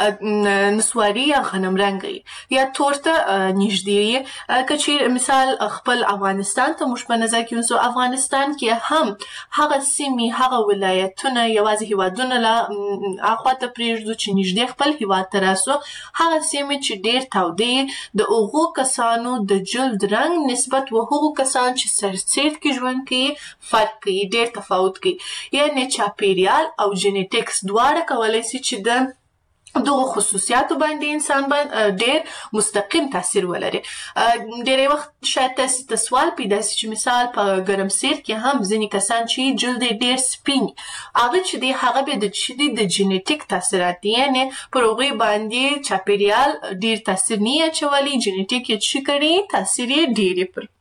نسواري یا غنم رنګ یا تور ته نږدې وي. که چیرې مثال خپل افغانستان ته موږ په نظر کې ونیسو، افغانستان کې هم هغه سیمې هغه ولایتونه یوازې هیوادونه له اخوا ته پرېږدو چې نږدې خپل هیواد ته راسو، هغه سیمې چې ډېر تودې د هغو کسانو د جلد رنګ نسبت و هغو کسان چې سرسید کې ژوند کوي فرق کوي، ډېر تفاوت کوي. یعنې چاپیریال او جنیټکس دواړه کولی شي چې د دغه خصوصیاتو باندې انسان باندې ډېر مستقیم تاثیر ولري. ډېری وخت شاید تاسې ته سوال پیدا سي چې مثال په ګرمسیر کې هم ځینې کسان چې جلد یې ډېر سپین هغه چې دی هغه بیا د چې دی د جنیټیک تاثیرات دي، یعنې پر هغوی باندې چاپیریال ډېر تاثیر نه اچولی، جنیټیک یې څه کړي تاثیر یې ډېر پر.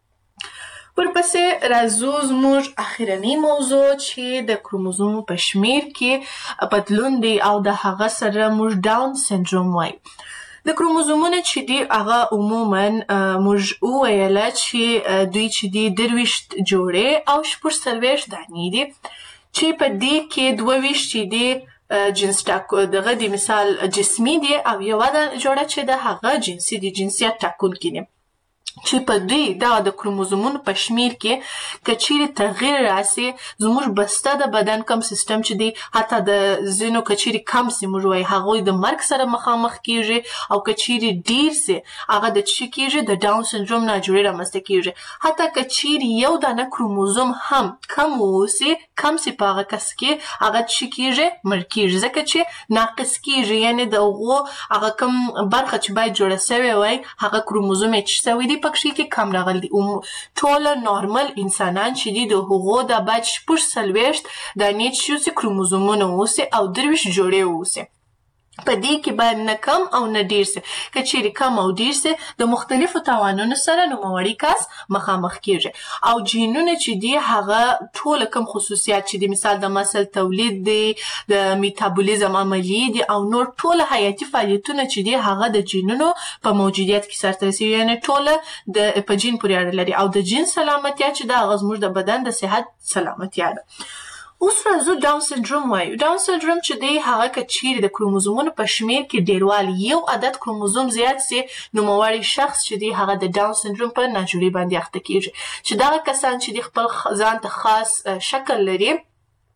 ورپسې راځو زموږ اخرنۍ موضوع چې د کروموزومو په شمیر کې بدلون دی او د هغه سره موږ ډاون سنډروم وایو. د کروموزومونه چې دي هغه عموما موږ وویله چې دوی چې دي درویشت جوړې او شپږ څلوېښت دانې دي چې په دې کې دوه ویشت چې دي جنس ټاکو دغه د مثال جسمي دي او یوه جوړه چې د هغه جنسي دي جنسیت ټاکونکي دي چې په دوی دغه د کروموزومونو په شمیر کې که چیرې تغییر راسي زموږ بسته د بدن کم سیستم چې دی حتی د ځینو که چیرې کم سي موږ وایي هغوی د مرګ سره مخامخ کیږي او که چیرې ډیر سي هغه د څه کیږي د ډاون سنډروم ناجوړي رامنځته کیږي. حتی که چیرې یو دانه کروموزوم هم کم واوسي کم سي په هغه کس کې هغه څه کیږي مړ کیږي ځکه چې ناقص کیږي، یعنې د هغو هغه کم برخه چې باید جوړه سوې وای هغه کروموزوم یې څه سوی دی پکښې کې کم راغلی. ټوله نارمل انسانان چې دي د هغو دا باید شپږ څلوېښت دانې چې اوسي کروموزومونه اوسي او درویشت جوړې اوسي. په دې کې باید نه کم او نه ډیر سي. که چیرې کم او ډیر سي د مختلفو تاوانونو سره نوموړی کس مخامخ کیږي. او جینونه چې دي هغه ټوله کم خصوصیات چې دي مثال د مسل تولید دی، د میتابولیزم عملیې دي او نور ټوله حیاتي فعالیتونه چې دي هغه د جینونو په موجودیت کې سرته رسوي، یعنې ټوله د په جین پورې اړه لري او د جین سلامتیا چې دا هغه زموږ د بدن د صحت سلامتیا ده. اوس راځو ډاون سنډروم وایو. ډاون سنډروم چې دی هغه که چیرې د کروموزومونو په شمیر کې ډیروالی یو عدد کروموزوم زیات سي نوموړی شخص چې دی هغه د ډاون سنډروم په ناجوړي باندې اخته کیږي چې دغه کسان چې دی خپل ځان ته خاص شکل لري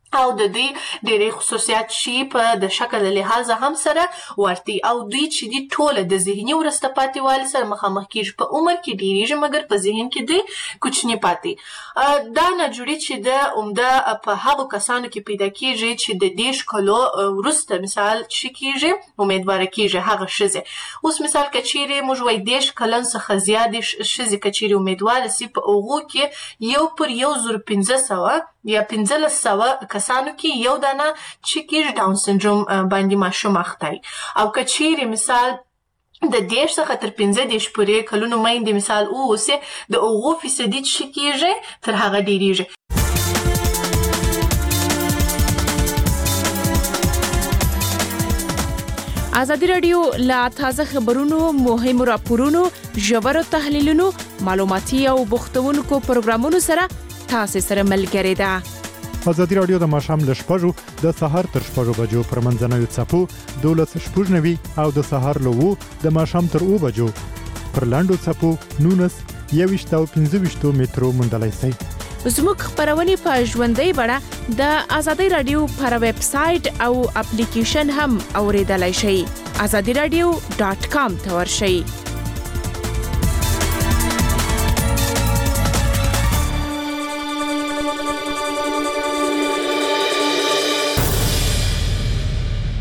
او د دوی ډېرې خصوصیات شي په د شکل لحاظ هم سره ورتي او دوی چې دي ټوله د ذهني ورسته پاتې والي سره مخامخ کیږي په عمر کې ډېریږي مګر په ذهن کې دوی کوچني پاتې دا ناجوړي چې د عمده په هغو کسانو کې پیدا کیږي چې د دېرش کلو وروسته مثال چې کیږي امیدواره کیږي هغه ښځې اوس مثال که چیرې موږ وایي دېرش کلن څخه زیاتې ښځې که چیرې امیدواره سي په هغو کې یو پر یو زر پنځه سوه یا پنځلس سوه کسانو کې یو دانه چې کیږي ډاون سنډروم باندې ماشوم اخته او که چیرې مثال د دېرش څخه تر پنځه دېرش پورې کلونو میندې مثال واوسي د هغو فیصدي چې کیږي تر هغه ډیریږي. ازادي راډیو لا تازه خبرونو مهمو راپورونو ژورو تحلیلونو معلوماتي او بوختونکو پروګرامونو سره تاسو سره ملګری ده. ازادي راډیو د ماښام ل شپږو د سهار تر شپږو بجو پر منځنوي څپو دولس شپږ نوي او د سهار له وو د ماښام تر اوو بجو پر لاندو څپو نونس یويشت او پنځه ویشت مترو مندلای شي. زموږ خبرونه په ژوندۍ بڼه د ازادي راډیو پر ویب سټ او اپلیکیشن هم اوریدلای شئ. ازادي راډیو ډاټ کام ته ورشئ.